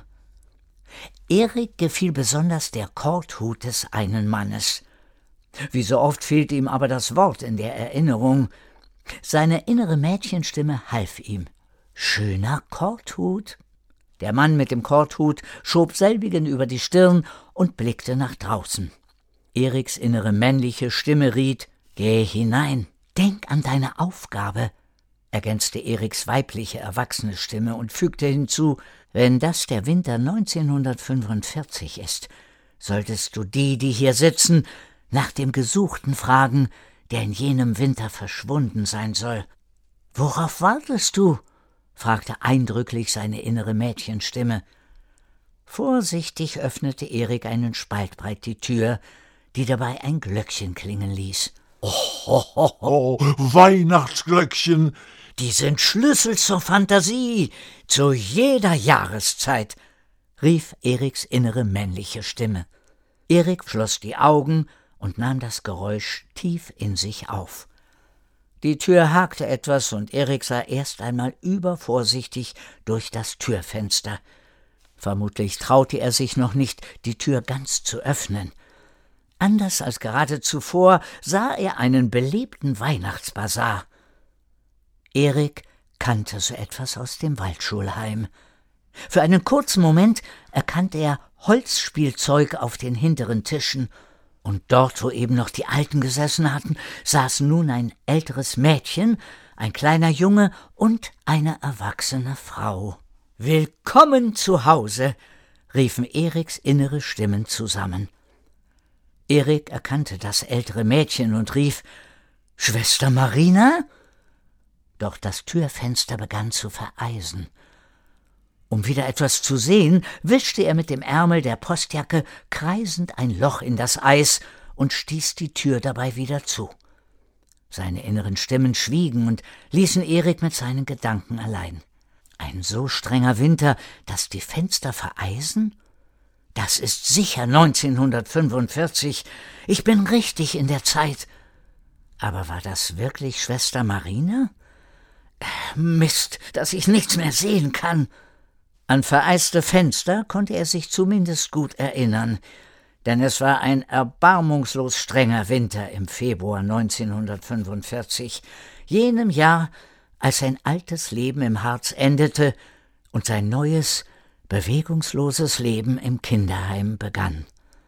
Erik gefiel besonders der Korthut des einen Mannes. Wie so oft fehlte ihm aber das Wort in der Erinnerung. Seine innere Mädchenstimme half ihm. »Schöner Korthut?« Der Mann mit dem Korthut schob selbigen über die Stirn und blickte nach draußen. Eriks innere männliche Stimme riet: »Geh hinein, denk denk an deine Aufgabe«, ergänzte Eriks weibliche, erwachsene Stimme und fügte hinzu, »wenn das der Winter neunzehnhundertfünfundvierzig ist, solltest du die, die hier sitzen, nach dem Gesuchten fragen, der in jenem Winter verschwunden sein soll.« »Worauf wartest du?« fragte eindrücklich seine innere Mädchenstimme. Vorsichtig öffnete Erik einen Spalt breit die Tür, die dabei ein Glöckchen klingen ließ. Oh, ho, ho, ho, Weihnachtsglöckchen! »Die sind Schlüssel zur Fantasie, zu jeder Jahreszeit«, rief Eriks innere männliche Stimme. Erik schloss die Augen und nahm das Geräusch tief in sich auf. Die Tür hakte etwas und Erik sah erst einmal übervorsichtig durch das Türfenster. Vermutlich traute er sich noch nicht, die Tür ganz zu öffnen. Anders als gerade zuvor sah er einen belebten Weihnachtsbasar. Erik kannte so etwas aus dem Waldschulheim. Für einen kurzen Moment erkannte er Holzspielzeug auf den hinteren Tischen, und dort, wo eben noch die Alten gesessen hatten, saß nun ein älteres Mädchen, ein kleiner Junge und eine erwachsene Frau. »Willkommen zu Hause«, riefen Eriks innere Stimmen zusammen. Erik erkannte das ältere Mädchen und rief, »Schwester Marina?« Doch das Türfenster begann zu vereisen. Um wieder etwas zu sehen, wischte er mit dem Ärmel der Postjacke kreisend ein Loch in das Eis und stieß die Tür dabei wieder zu. Seine inneren Stimmen schwiegen und ließen Erik mit seinen Gedanken allein. Ein so strenger Winter, dass die Fenster vereisen? Das ist sicher neunzehnhundertfünfundvierzig. Ich bin richtig in der Zeit. Aber war das wirklich Schwester Marina? Mist, dass ich nichts mehr sehen kann. An vereiste Fenster konnte er sich zumindest gut erinnern, denn es war ein erbarmungslos strenger Winter im Februar neunzehnhundertfünfundvierzig, jenem Jahr, als sein altes Leben im Harz endete und sein neues, bewegungsloses Leben im Kinderheim begann.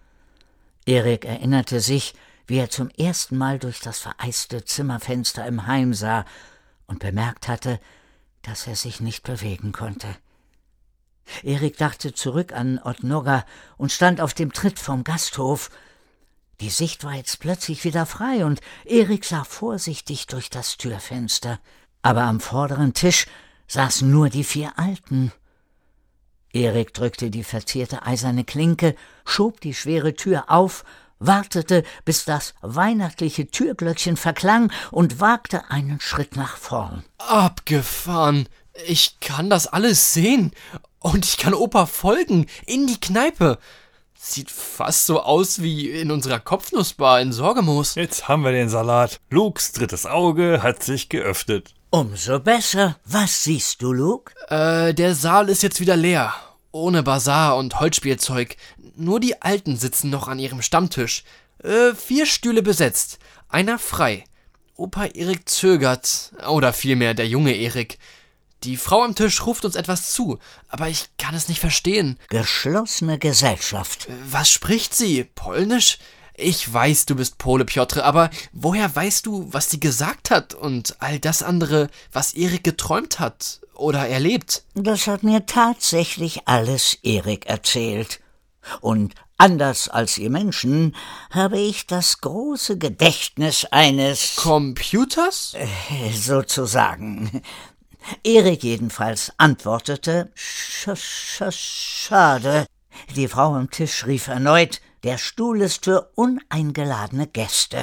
Erik erinnerte sich, wie er zum ersten Mal durch das vereiste Zimmerfenster im Heim sah und bemerkt hatte, dass er sich nicht bewegen konnte. Erik dachte zurück an Ottnogga und stand auf dem Tritt vom Gasthof. Die Sicht war jetzt plötzlich wieder frei und Erik sah vorsichtig durch das Türfenster. Aber am vorderen Tisch saßen nur die vier Alten. Erik drückte die verzierte eiserne Klinke, schob die schwere Tür auf, wartete, bis das weihnachtliche Türglöckchen verklang und wagte einen Schritt nach vorn. Abgefahren! Ich kann das alles sehen. Und ich kann Opa folgen, in die Kneipe. Sieht fast so aus wie in unserer Kopfnussbar in Sorgemoos. Jetzt haben wir den Salat. Lukes drittes Auge hat sich geöffnet. Umso besser. Was siehst du, Luke? Äh, der Saal ist jetzt wieder leer. Ohne Basar und Holzspielzeug. Nur die Alten sitzen noch an ihrem Stammtisch. Äh, vier Stühle besetzt. Einer frei. Opa Erik zögert. Oder vielmehr der junge Erik. Die Frau am Tisch ruft uns etwas zu, aber ich kann es nicht verstehen. Geschlossene Gesellschaft. Was spricht sie? Polnisch? Ich weiß, du bist Pole, Piotr, aber woher weißt du, was sie gesagt hat und all das andere, was Erik geträumt hat oder erlebt? Das hat mir tatsächlich alles Erik erzählt. Und anders als ihr Menschen habe ich das große Gedächtnis eines... Computers? Äh, sozusagen... Erik jedenfalls antwortete, sch sch schade. Die Frau am Tisch rief erneut, der Stuhl ist für uneingeladene Gäste.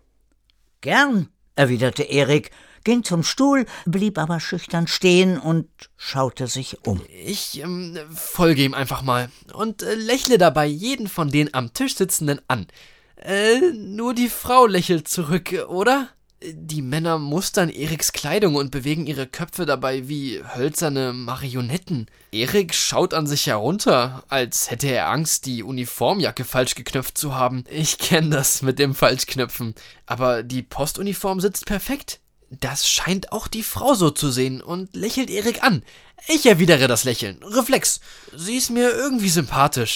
Gern, erwiderte Erik, ging zum Stuhl, blieb aber schüchtern stehen und schaute sich um. Ich ähm, folge ihm einfach mal und äh, lächle dabei jeden von den am Tisch Sitzenden an. Äh, nur die Frau lächelt zurück, oder? Die Männer mustern Eriks Kleidung und bewegen ihre Köpfe dabei wie hölzerne Marionetten. Erik schaut an sich herunter, als hätte er Angst, die Uniformjacke falsch geknöpft zu haben. Ich kenne das mit dem Falschknöpfen, aber die Postuniform sitzt perfekt. Das scheint auch die Frau so zu sehen und lächelt Erik an. Ich erwidere das Lächeln. Reflex. Sie ist mir irgendwie sympathisch.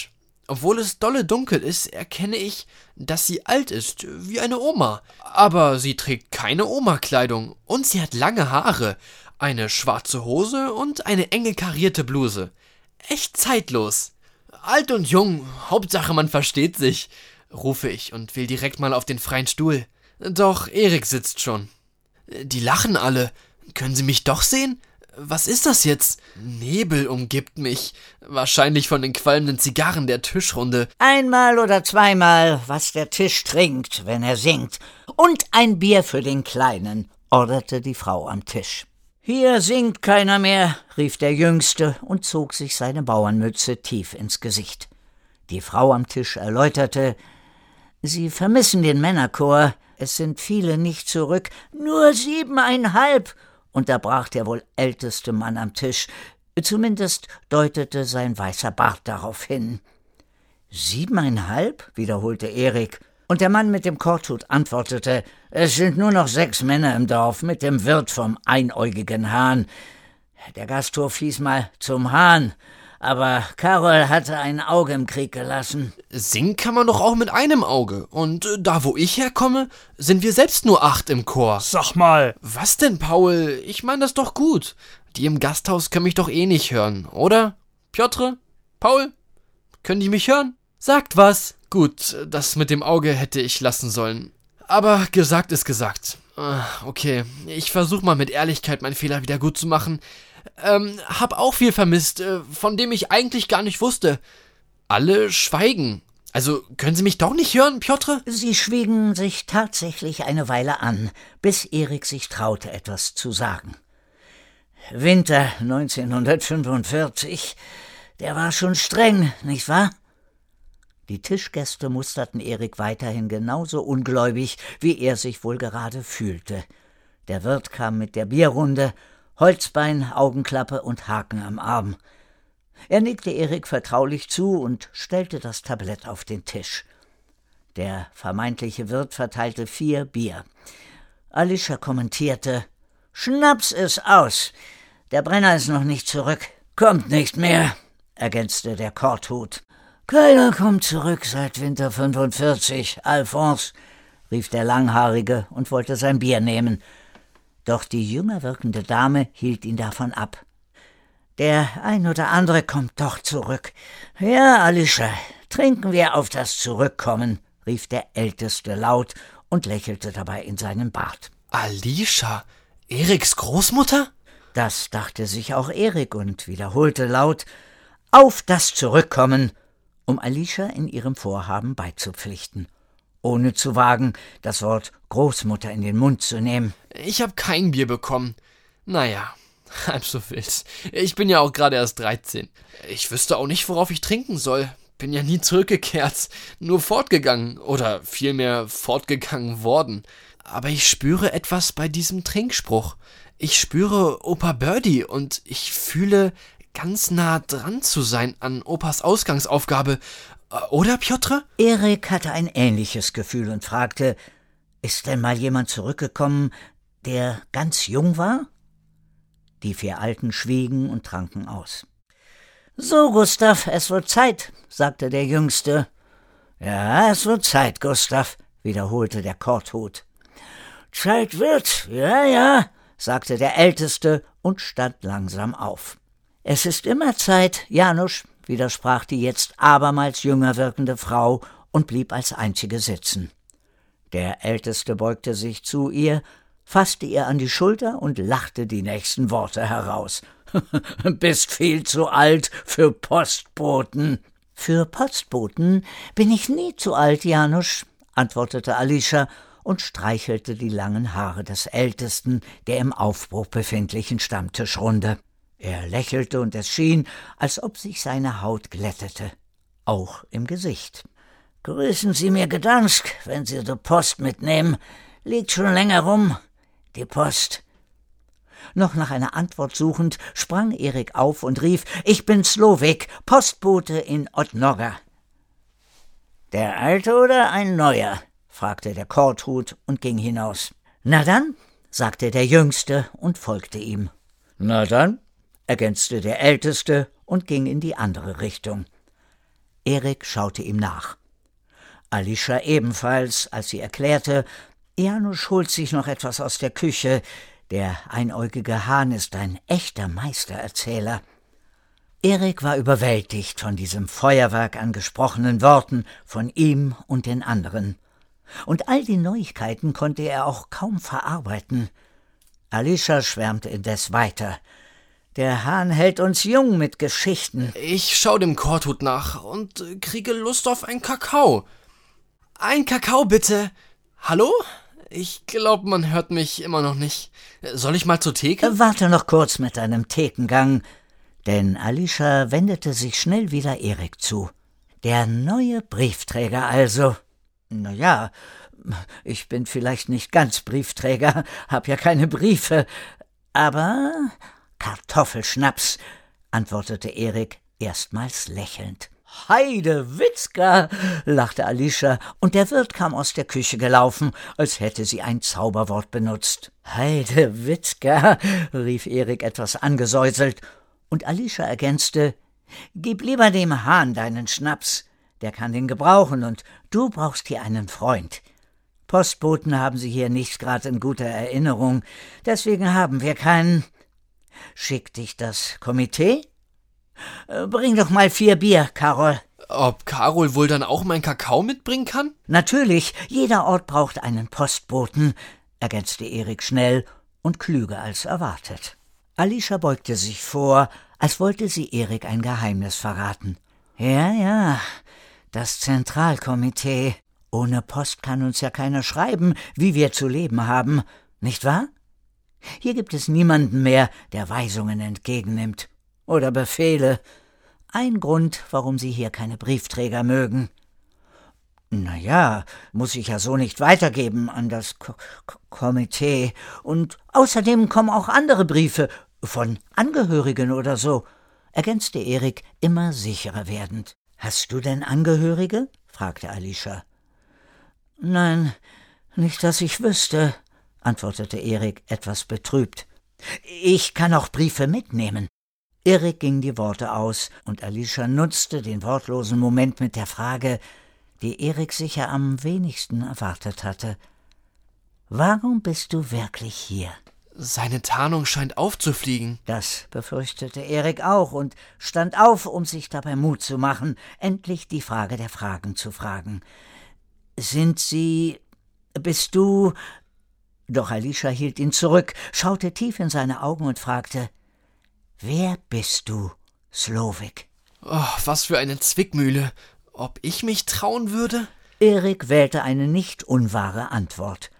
Obwohl es dolle dunkel ist, erkenne ich, dass sie alt ist, wie eine Oma. Aber sie trägt keine Oma-Kleidung und sie hat lange Haare, eine schwarze Hose und eine enge karierte Bluse. Echt zeitlos. Alt und jung, Hauptsache man versteht sich, rufe ich und will direkt mal auf den freien Stuhl. Doch Erik sitzt schon. Die lachen alle. Können Sie mich doch sehen? Was ist das jetzt? Nebel umgibt mich. Wahrscheinlich von den qualmenden Zigarren der Tischrunde. Einmal oder zweimal, was der Tisch trinkt, wenn er singt. Und ein Bier für den Kleinen, orderte die Frau am Tisch. Hier singt keiner mehr, rief der Jüngste und zog sich seine Bauernmütze tief ins Gesicht. Die Frau am Tisch erläuterte, Sie vermissen den Männerchor, es sind viele nicht zurück, nur siebeneinhalb, unterbrach der wohl älteste Mann am Tisch, zumindest deutete sein weißer Bart darauf hin. Siebeneinhalb? wiederholte Erik, und der Mann mit dem Korthut antwortete, es sind nur noch sechs Männer im Dorf mit dem Wirt vom einäugigen Hahn. Der Gasthof hieß mal zum Hahn, aber Karol hatte ein Auge im Krieg gelassen. Singen kann man doch auch mit einem Auge. Und äh, da, wo ich herkomme, sind wir selbst nur acht im Chor. Sag mal. Was denn, Paul? Ich meine das doch gut. Die im Gasthaus können mich doch eh nicht hören, oder? Piotr? Paul? Können die mich hören? Sagt was. Gut, das mit dem Auge hätte ich lassen sollen. Aber gesagt ist gesagt. Okay, ich versuche mal mit Ehrlichkeit meinen Fehler wieder gut zu machen. Ähm, hab auch viel vermisst, äh, von dem ich eigentlich gar nicht wusste. Alle schweigen. Also, können Sie mich doch nicht hören, Piotr? Sie schwiegen sich tatsächlich eine Weile an, bis Erik sich traute, etwas zu sagen. Winter neunzehnhundertfünfundvierzig, der war schon streng, nicht wahr? Die Tischgäste musterten Erik weiterhin genauso ungläubig, wie er sich wohl gerade fühlte. Der Wirt kam mit der Bierrunde, Holzbein, Augenklappe und Haken am Arm. Er nickte Erik vertraulich zu und stellte das Tablett auf den Tisch. Der vermeintliche Wirt verteilte vier Bier. Alicia kommentierte, »Schnaps ist aus. Der Brenner ist noch nicht zurück. Kommt nicht mehr«, ergänzte der Korthut. »Keiner kommt zurück seit Winter fünfundvierzig, Alphonse«, rief der Langhaarige und wollte sein Bier nehmen. Doch die jünger wirkende Dame hielt ihn davon ab. »Der ein oder andere kommt doch zurück. Ja, Alicia, trinken wir auf das Zurückkommen«, rief der Älteste laut und lächelte dabei in seinen Bart. Alicia? Eriks Großmutter? Das dachte sich auch Erik und wiederholte laut, »Auf das Zurückkommen«, um Alicia in ihrem Vorhaben beizupflichten, ohne zu wagen, das Wort Großmutter in den Mund zu nehmen. Ich hab kein Bier bekommen. Naja, halb so wild. Ich bin ja auch gerade erst dreizehn. Ich wüsste auch nicht, worauf ich trinken soll. Bin ja nie zurückgekehrt, nur fortgegangen oder vielmehr fortgegangen worden. Aber ich spüre etwas bei diesem Trinkspruch. Ich spüre Opa Birdie und ich fühle, ganz nah dran zu sein an Opas Ausgangsaufgabe. Oder, Piotr? Erik hatte ein ähnliches Gefühl und fragte, ist denn mal jemand zurückgekommen, der ganz jung war? Die vier Alten schwiegen und tranken aus. »So, Gustav, es wird Zeit«, sagte der Jüngste. »Ja, es wird Zeit, Gustav«, wiederholte der Korthut. »Zeit wird, ja, ja«, sagte der Älteste und stand langsam auf. »Es ist immer Zeit, Janusz«, widersprach die jetzt abermals jünger wirkende Frau und blieb als einzige sitzen. Der Älteste beugte sich zu ihr, fasste ihr an die Schulter und lachte die nächsten Worte heraus. »Bist viel zu alt für Postboten.« »Für Postboten bin ich nie zu alt, Janusz«, antwortete Alicia und streichelte die langen Haare des Ältesten der im Aufbruch befindlichen Stammtischrunde. Er lächelte und es schien, als ob sich seine Haut glättete, auch im Gesicht. »Grüßen Sie mir Gdansk, wenn Sie die Post mitnehmen. Liegt schon länger rum, die Post.« Noch nach einer Antwort suchend, sprang Erik auf und rief, »Ich bin Slowik, Postbote in Otnoga.« »Der Alte oder ein Neuer?« fragte der Korthut und ging hinaus. »Na dann«, sagte der Jüngste und folgte ihm. »Na dann«, ergänzte der Älteste und ging in die andere Richtung. Erik schaute ihm nach. Alicia ebenfalls, als sie erklärte, Janusz holt sich noch etwas aus der Küche. Der einäugige Hahn ist ein echter Meistererzähler. Erik war überwältigt von diesem Feuerwerk an gesprochenen Worten von ihm und den anderen. Und all die Neuigkeiten konnte er auch kaum verarbeiten. Alicia schwärmte indes weiter. Der Hahn hält uns jung mit Geschichten. Ich schau dem Korthut nach und kriege Lust auf einen Kakao. Ein Kakao bitte. Hallo? Ich glaub, man hört mich immer noch nicht. Soll ich mal zur Theke? Warte noch kurz mit deinem Thekengang, denn Alicia wendete sich schnell wieder Erik zu. Der neue Briefträger also. Na ja, ich bin vielleicht nicht ganz Briefträger, hab ja keine Briefe, aber Kartoffelschnaps, antwortete Erik, erstmals lächelnd. »Heidewitzka«, lachte Alicia, und der Wirt kam aus der Küche gelaufen, als hätte sie ein Zauberwort benutzt. »Heidewitzka«, rief Erik etwas angesäuselt, und Alicia ergänzte, »Gib lieber dem Hahn deinen Schnaps, der kann den gebrauchen, und du brauchst hier einen Freund. Postboten haben sie hier nicht gerade in guter Erinnerung, deswegen haben wir keinen. Schickt dich das Komitee? Bring doch mal vier Bier, Karol.« Ob Karol wohl dann auch meinen Kakao mitbringen kann? »Natürlich, jeder Ort braucht einen Postboten«, ergänzte Erik schnell und klüger als erwartet. Alicia beugte sich vor, als wollte sie Erik ein Geheimnis verraten. »Ja, ja, das Zentralkomitee. Ohne Post kann uns ja keiner schreiben, wie wir zu leben haben, nicht wahr? Hier gibt es niemanden mehr, der Weisungen entgegennimmt. Oder Befehle. Ein Grund, warum Sie hier keine Briefträger mögen.« »Na ja, muss ich ja so nicht weitergeben an das Ko- Ko- Komitee. Und außerdem kommen auch andere Briefe von Angehörigen oder so«, ergänzte Erik, immer sicherer werdend. »Hast du denn Angehörige?« fragte Alicia. »Nein, nicht, dass ich wüsste«, antwortete Erik etwas betrübt. »Ich kann auch Briefe mitnehmen.« Erik ging die Worte aus, und Alicia nutzte den wortlosen Moment mit der Frage, die Erik sicher am wenigsten erwartet hatte. »Warum bist du wirklich hier?« Seine Tarnung scheint aufzufliegen. Das befürchtete Erik auch und stand auf, um sich dabei Mut zu machen, endlich die Frage der Fragen zu fragen. »Sind Sie... bist du...« Doch Alicia hielt ihn zurück, schaute tief in seine Augen und fragte, »Wer bist du, Slowik?« Oh, was für eine Zwickmühle. Ob ich mich trauen würde? Erik wählte eine nicht unwahre Antwort.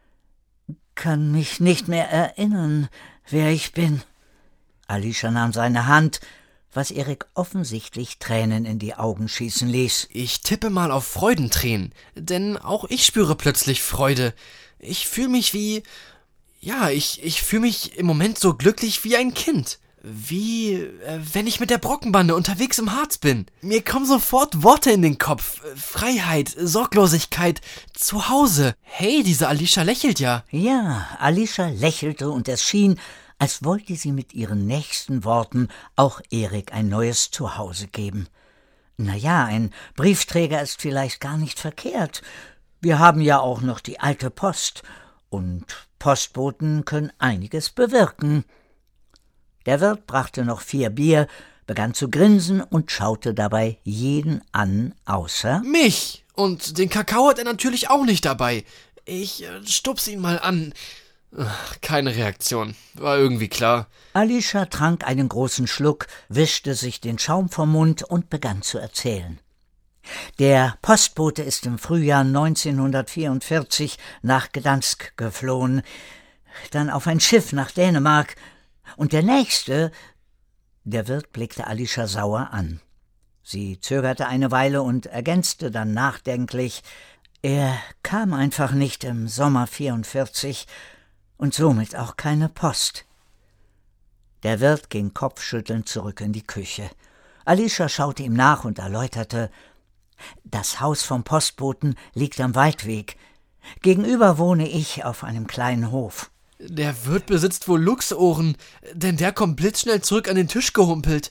»Kann mich nicht mehr erinnern, wer ich bin.« Alicia nahm seine Hand, was Erik offensichtlich Tränen in die Augen schießen ließ. Ich tippe mal auf Freudentränen, denn auch ich spüre plötzlich Freude. Ich fühle mich wie... Ja, ich, ich fühle mich im Moment so glücklich wie ein Kind. Wie, äh, wenn ich mit der Brockenbande unterwegs im Harz bin. Mir kommen sofort Worte in den Kopf. Freiheit, Sorglosigkeit, Zuhause. Hey, diese Alicia lächelt ja. Ja, Alicia lächelte und es schien, als wollte sie mit ihren nächsten Worten auch Erik ein neues Zuhause geben. Na ja, ein Briefträger ist vielleicht gar nicht verkehrt. Wir haben ja auch noch die alte Post. Und Postboten können einiges bewirken. Der Wirt brachte noch vier Bier, begann zu grinsen und schaute dabei jeden an, außer... Mich! Und den Kakao hat er natürlich auch nicht dabei. Ich äh, stups ihn mal an. Ach, keine Reaktion. War irgendwie klar. Alicia trank einen großen Schluck, wischte sich den Schaum vom Mund und begann zu erzählen. Der Postbote ist im Frühjahr neunzehnhundertvierundvierzig nach Gdansk geflohen, dann auf ein Schiff nach Dänemark. Und der Nächste... Der Wirt blickte Alicia sauer an. Sie zögerte eine Weile und ergänzte dann nachdenklich, er kam einfach nicht im Sommer vierundvierzig und somit auch keine Post. Der Wirt ging kopfschüttelnd zurück in die Küche. Alicia schaute ihm nach und erläuterte, das Haus vom Postboten liegt am Waldweg. Gegenüber wohne ich auf einem kleinen Hof. Der Wirt besitzt wohl Luchsohren, denn der kommt blitzschnell zurück an den Tisch gehumpelt.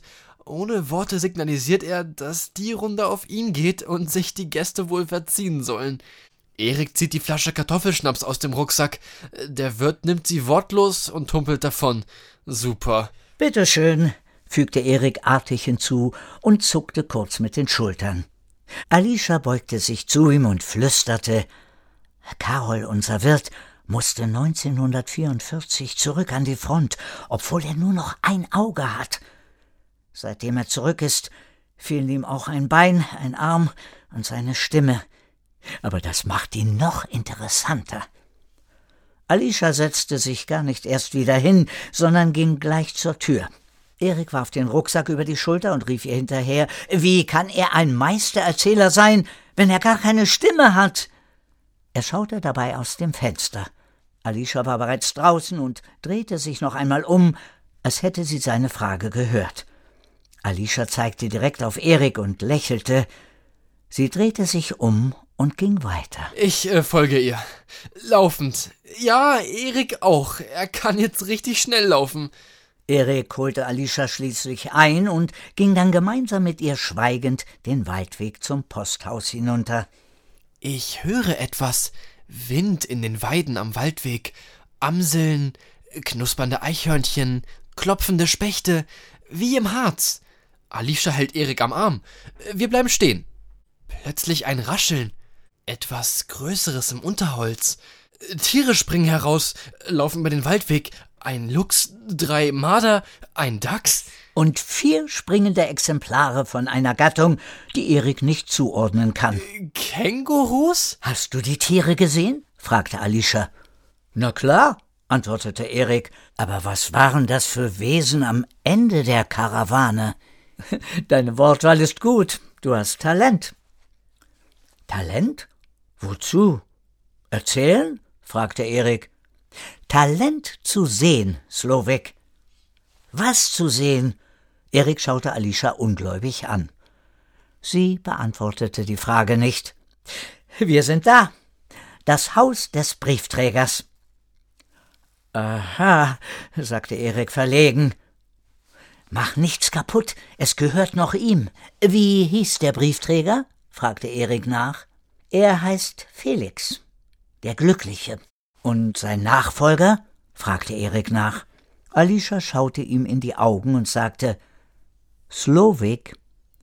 Ohne Worte signalisiert er, dass die Runde auf ihn geht und sich die Gäste wohl verziehen sollen. Erik zieht die Flasche Kartoffelschnaps aus dem Rucksack. Der Wirt nimmt sie wortlos und humpelt davon. Super. »Bitteschön«, fügte Erik artig hinzu und zuckte kurz mit den Schultern. Alicia beugte sich zu ihm und flüsterte: »Karol, unser Wirt, musste neunzehnhundertvierundvierzig zurück an die Front, obwohl er nur noch ein Auge hat. Seitdem er zurück ist, fehlen ihm auch ein Bein, ein Arm und seine Stimme. Aber das macht ihn noch interessanter.« Alicia setzte sich gar nicht erst wieder hin, sondern ging gleich zur Tür. Erik warf den Rucksack über die Schulter und rief ihr hinterher: »Wie kann er ein Meistererzähler sein, wenn er gar keine Stimme hat?« Er schaute dabei aus dem Fenster. Alicia war bereits draußen und drehte sich noch einmal um, als hätte sie seine Frage gehört. Alicia zeigte direkt auf Erik und lächelte. Sie drehte sich um und ging weiter. Ich äh, folge ihr. Laufend. Ja, Erik auch. Er kann jetzt richtig schnell laufen. Erik holte Alicia schließlich ein und ging dann gemeinsam mit ihr schweigend den Waldweg zum Posthaus hinunter. Ich höre etwas. Wind in den Weiden am Waldweg. Amseln, knuspernde Eichhörnchen, klopfende Spechte, wie im Harz. Alicia hält Erik am Arm. Wir bleiben stehen. Plötzlich ein Rascheln. Etwas Größeres im Unterholz. Tiere springen heraus, laufen über den Waldweg. Ein Luchs, drei Marder, ein Dachs. Und vier springende Exemplare von einer Gattung, die Erik nicht zuordnen kann. Kängurus? »Hast du die Tiere gesehen?« fragte Alicia. »Na klar«, antwortete Erik. »Aber was waren das für Wesen am Ende der Karawane?« »Deine Wortwahl ist gut. Du hast Talent.« »Talent? Wozu? Erzählen?« fragte Erik. »Talent zu sehen, Slowik.« »Was zu sehen?« Erik schaute Alicia ungläubig an. Sie beantwortete die Frage nicht. »Wir sind da. Das Haus des Briefträgers.« »Aha«, sagte Erik verlegen. »Mach nichts kaputt, es gehört noch ihm. Wie hieß der Briefträger?« fragte Erik nach. »Er heißt Felix, der Glückliche.« »Und sein Nachfolger?« fragte Erik nach. Alicia schaute ihm in die Augen und sagte: »Slowik.«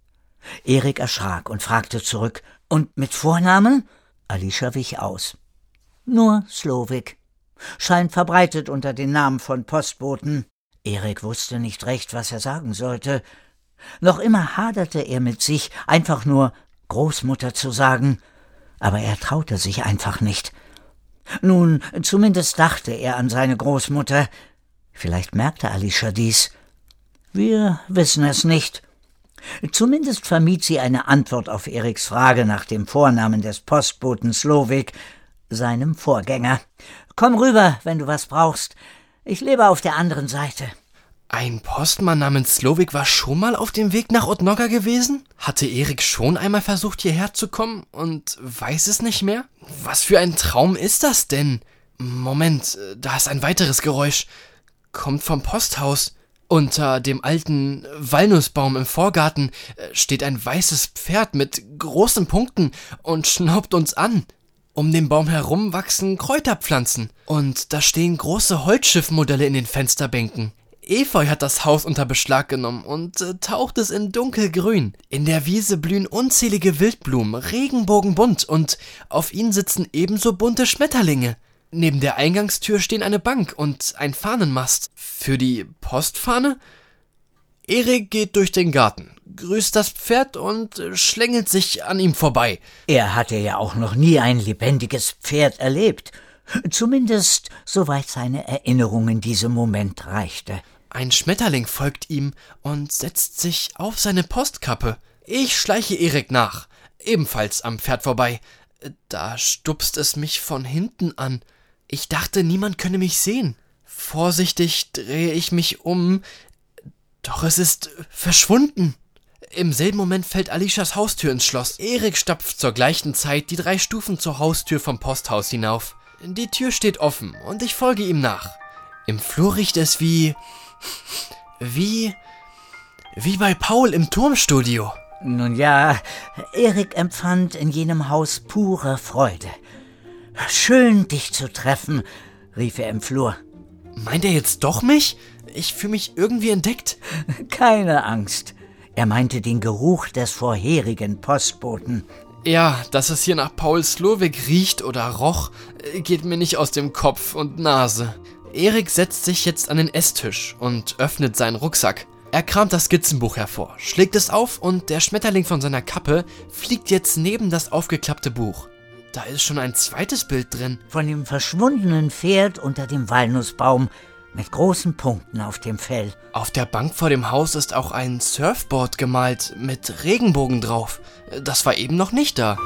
Erik erschrak und fragte zurück: »Und mit Vornamen?« Alicia wich aus. »Nur Slowik. Scheint verbreitet unter den Namen von Postboten.« Erik wusste nicht recht, was er sagen sollte. Noch immer haderte er mit sich, einfach nur Großmutter zu sagen, aber er traute sich einfach nicht. Nun, zumindest dachte er an seine Großmutter. Vielleicht merkte Alicia dies. Wir wissen es nicht. Zumindest vermied sie eine Antwort auf Eriks Frage nach dem Vornamen des Postboten Slowik, seinem Vorgänger. »Komm rüber, wenn du was brauchst. Ich lebe auf der anderen Seite.« Ein Postmann namens Slowik war schon mal auf dem Weg nach Odnogga gewesen? Hatte Erik schon einmal versucht, hierher zu kommen und weiß es nicht mehr? Was für ein Traum ist das denn? Moment, da ist ein weiteres Geräusch. Kommt vom Posthaus. Unter dem alten Walnussbaum im Vorgarten steht ein weißes Pferd mit großen Punkten und schnaubt uns an. Um den Baum herum wachsen Kräuterpflanzen und da stehen große Holzschiffmodelle in den Fensterbänken. Efeu hat das Haus unter Beschlag genommen und äh, taucht es in dunkelgrün. In der Wiese blühen unzählige Wildblumen, regenbogenbunt, und auf ihnen sitzen ebenso bunte Schmetterlinge. Neben der Eingangstür stehen eine Bank und ein Fahnenmast. Für die Postfahne? Erik geht durch den Garten, grüßt das Pferd und äh, schlängelt sich an ihm vorbei. Er hatte ja auch noch nie ein lebendiges Pferd erlebt. Zumindest soweit seine Erinnerung in diesem Moment reichte. Ein Schmetterling folgt ihm und setzt sich auf seine Postkappe. Ich schleiche Erik nach, ebenfalls am Pferd vorbei. Da stupst es mich von hinten an. Ich dachte, niemand könne mich sehen. Vorsichtig drehe ich mich um, doch es ist verschwunden. Im selben Moment fällt Alicias Haustür ins Schloss. Erik stapft zur gleichen Zeit die drei Stufen zur Haustür vom Posthaus hinauf. Die Tür steht offen und ich folge ihm nach. Im Flur riecht es wie... wie... Wie bei Paul im Turmstudio. Nun ja, Erik empfand in jenem Haus pure Freude. »Schön, dich zu treffen«, rief er im Flur. Meint er jetzt doch mich? Ich fühle mich irgendwie entdeckt. Keine Angst. Er meinte den Geruch des vorherigen Postboten. Ja, dass es hier nach Paul Slowik riecht oder roch, geht mir nicht aus dem Kopf und Nase. Erik setzt sich jetzt an den Esstisch und öffnet seinen Rucksack. Er kramt das Skizzenbuch hervor, schlägt es auf und der Schmetterling von seiner Kappe fliegt jetzt neben das aufgeklappte Buch. Da ist schon ein zweites Bild drin. Von dem verschwundenen Pferd unter dem Walnussbaum mit großen Punkten auf dem Fell. Auf der Bank vor dem Haus ist auch ein Surfboard gemalt mit Regenbogen drauf. Das war eben noch nicht da.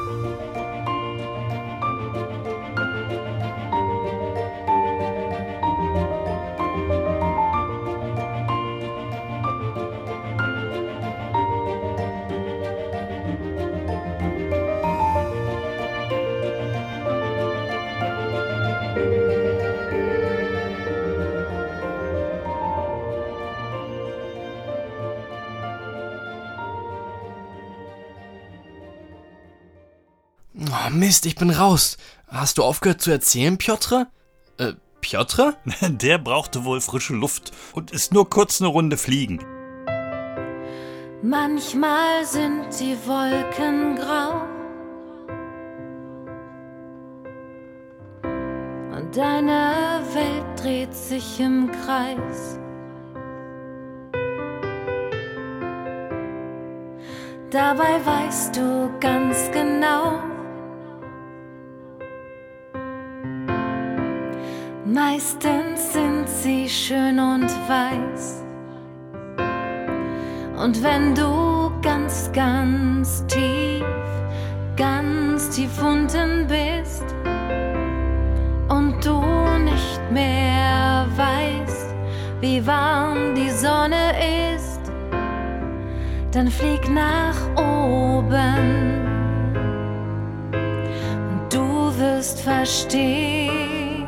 Oh Mist, ich bin raus. Hast du aufgehört zu erzählen, Piotr? Äh, Piotr? Der brauchte wohl frische Luft und ist nur kurz eine Runde fliegen. Manchmal sind die Wolken grau und deine Welt dreht sich im Kreis. Dabei weißt du ganz genau, meistens sind sie schön und weiß. Und wenn du ganz, ganz tief, ganz tief unten bist und du nicht mehr weißt, wie warm die Sonne ist, dann flieg nach oben und du wirst verstehen.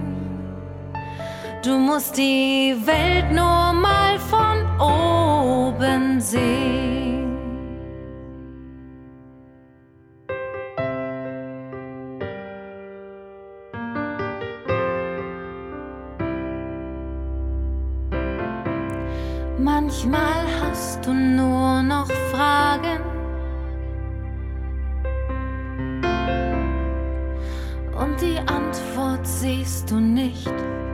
Du musst die Welt nur mal von oben sehen. Manchmal hast du nur noch Fragen und die Antwort siehst du nicht.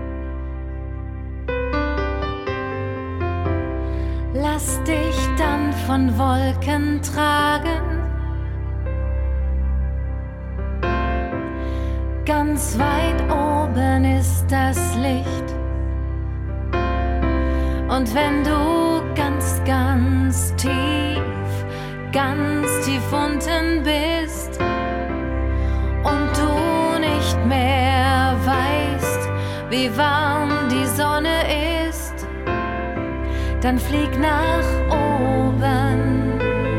Lass dich dann von Wolken tragen, ganz weit oben ist das Licht. Und wenn du ganz, ganz tief, ganz tief unten bist und du nicht mehr weißt, wie warm die Sonne ist, dann flieg nach oben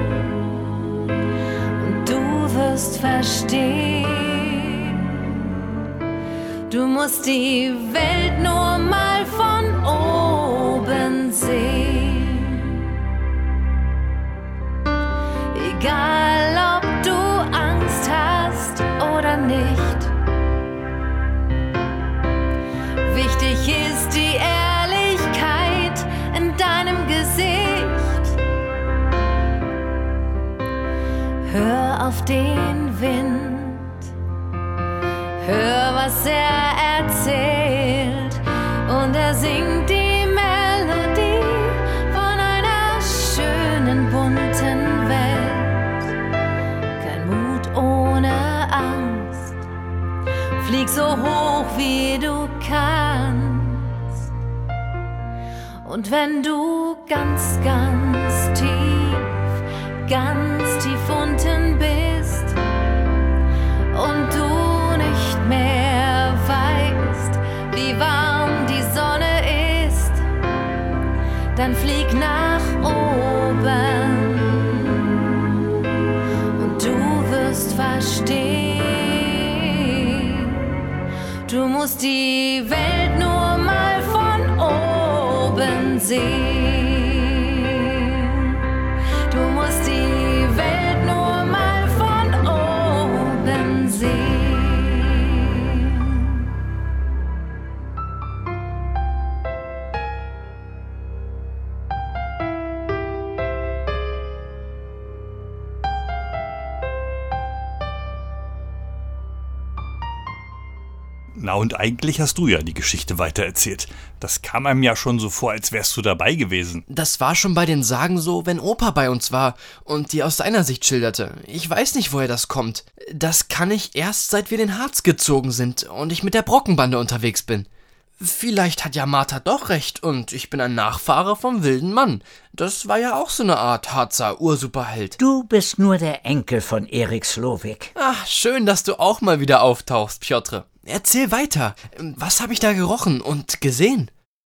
und du wirst verstehen. Du musst die Welt nur mal von oben sehen. Egal ob du Angst hast oder nicht, wichtig ist die Ehrlichkeit in deinem Gesicht. Hör auf den Wind, hör, was er erzählt, und er singt die Melodie von einer schönen, bunten Welt. Kein Mut ohne Angst, flieg so hoch wie du kannst. Und wenn du ganz, ganz tief, ganz tief unten bist und du nicht mehr weißt, wie warm die Sonne ist, dann flieg nach oben und du wirst verstehen. Du musst die Welt nur mal von oben sehen. Na, und eigentlich hast du ja die Geschichte weitererzählt. Das kam einem ja schon so vor, als wärst du dabei gewesen. Das war schon bei den Sagen so, wenn Opa bei uns war und die aus seiner Sicht schilderte. Ich weiß nicht, woher das kommt. Das kann ich erst, seit wir den Harz gezogen sind und ich mit der Brockenbande unterwegs bin. Vielleicht hat ja Martha doch recht und ich bin ein Nachfahre vom wilden Mann. Das war ja auch so eine Art Harzer Ursuperheld. Du bist nur der Enkel von Erik Slowik. Ach, schön, dass du auch mal wieder auftauchst, Pjotr. Erzähl weiter. Was habe ich da gerochen und gesehen?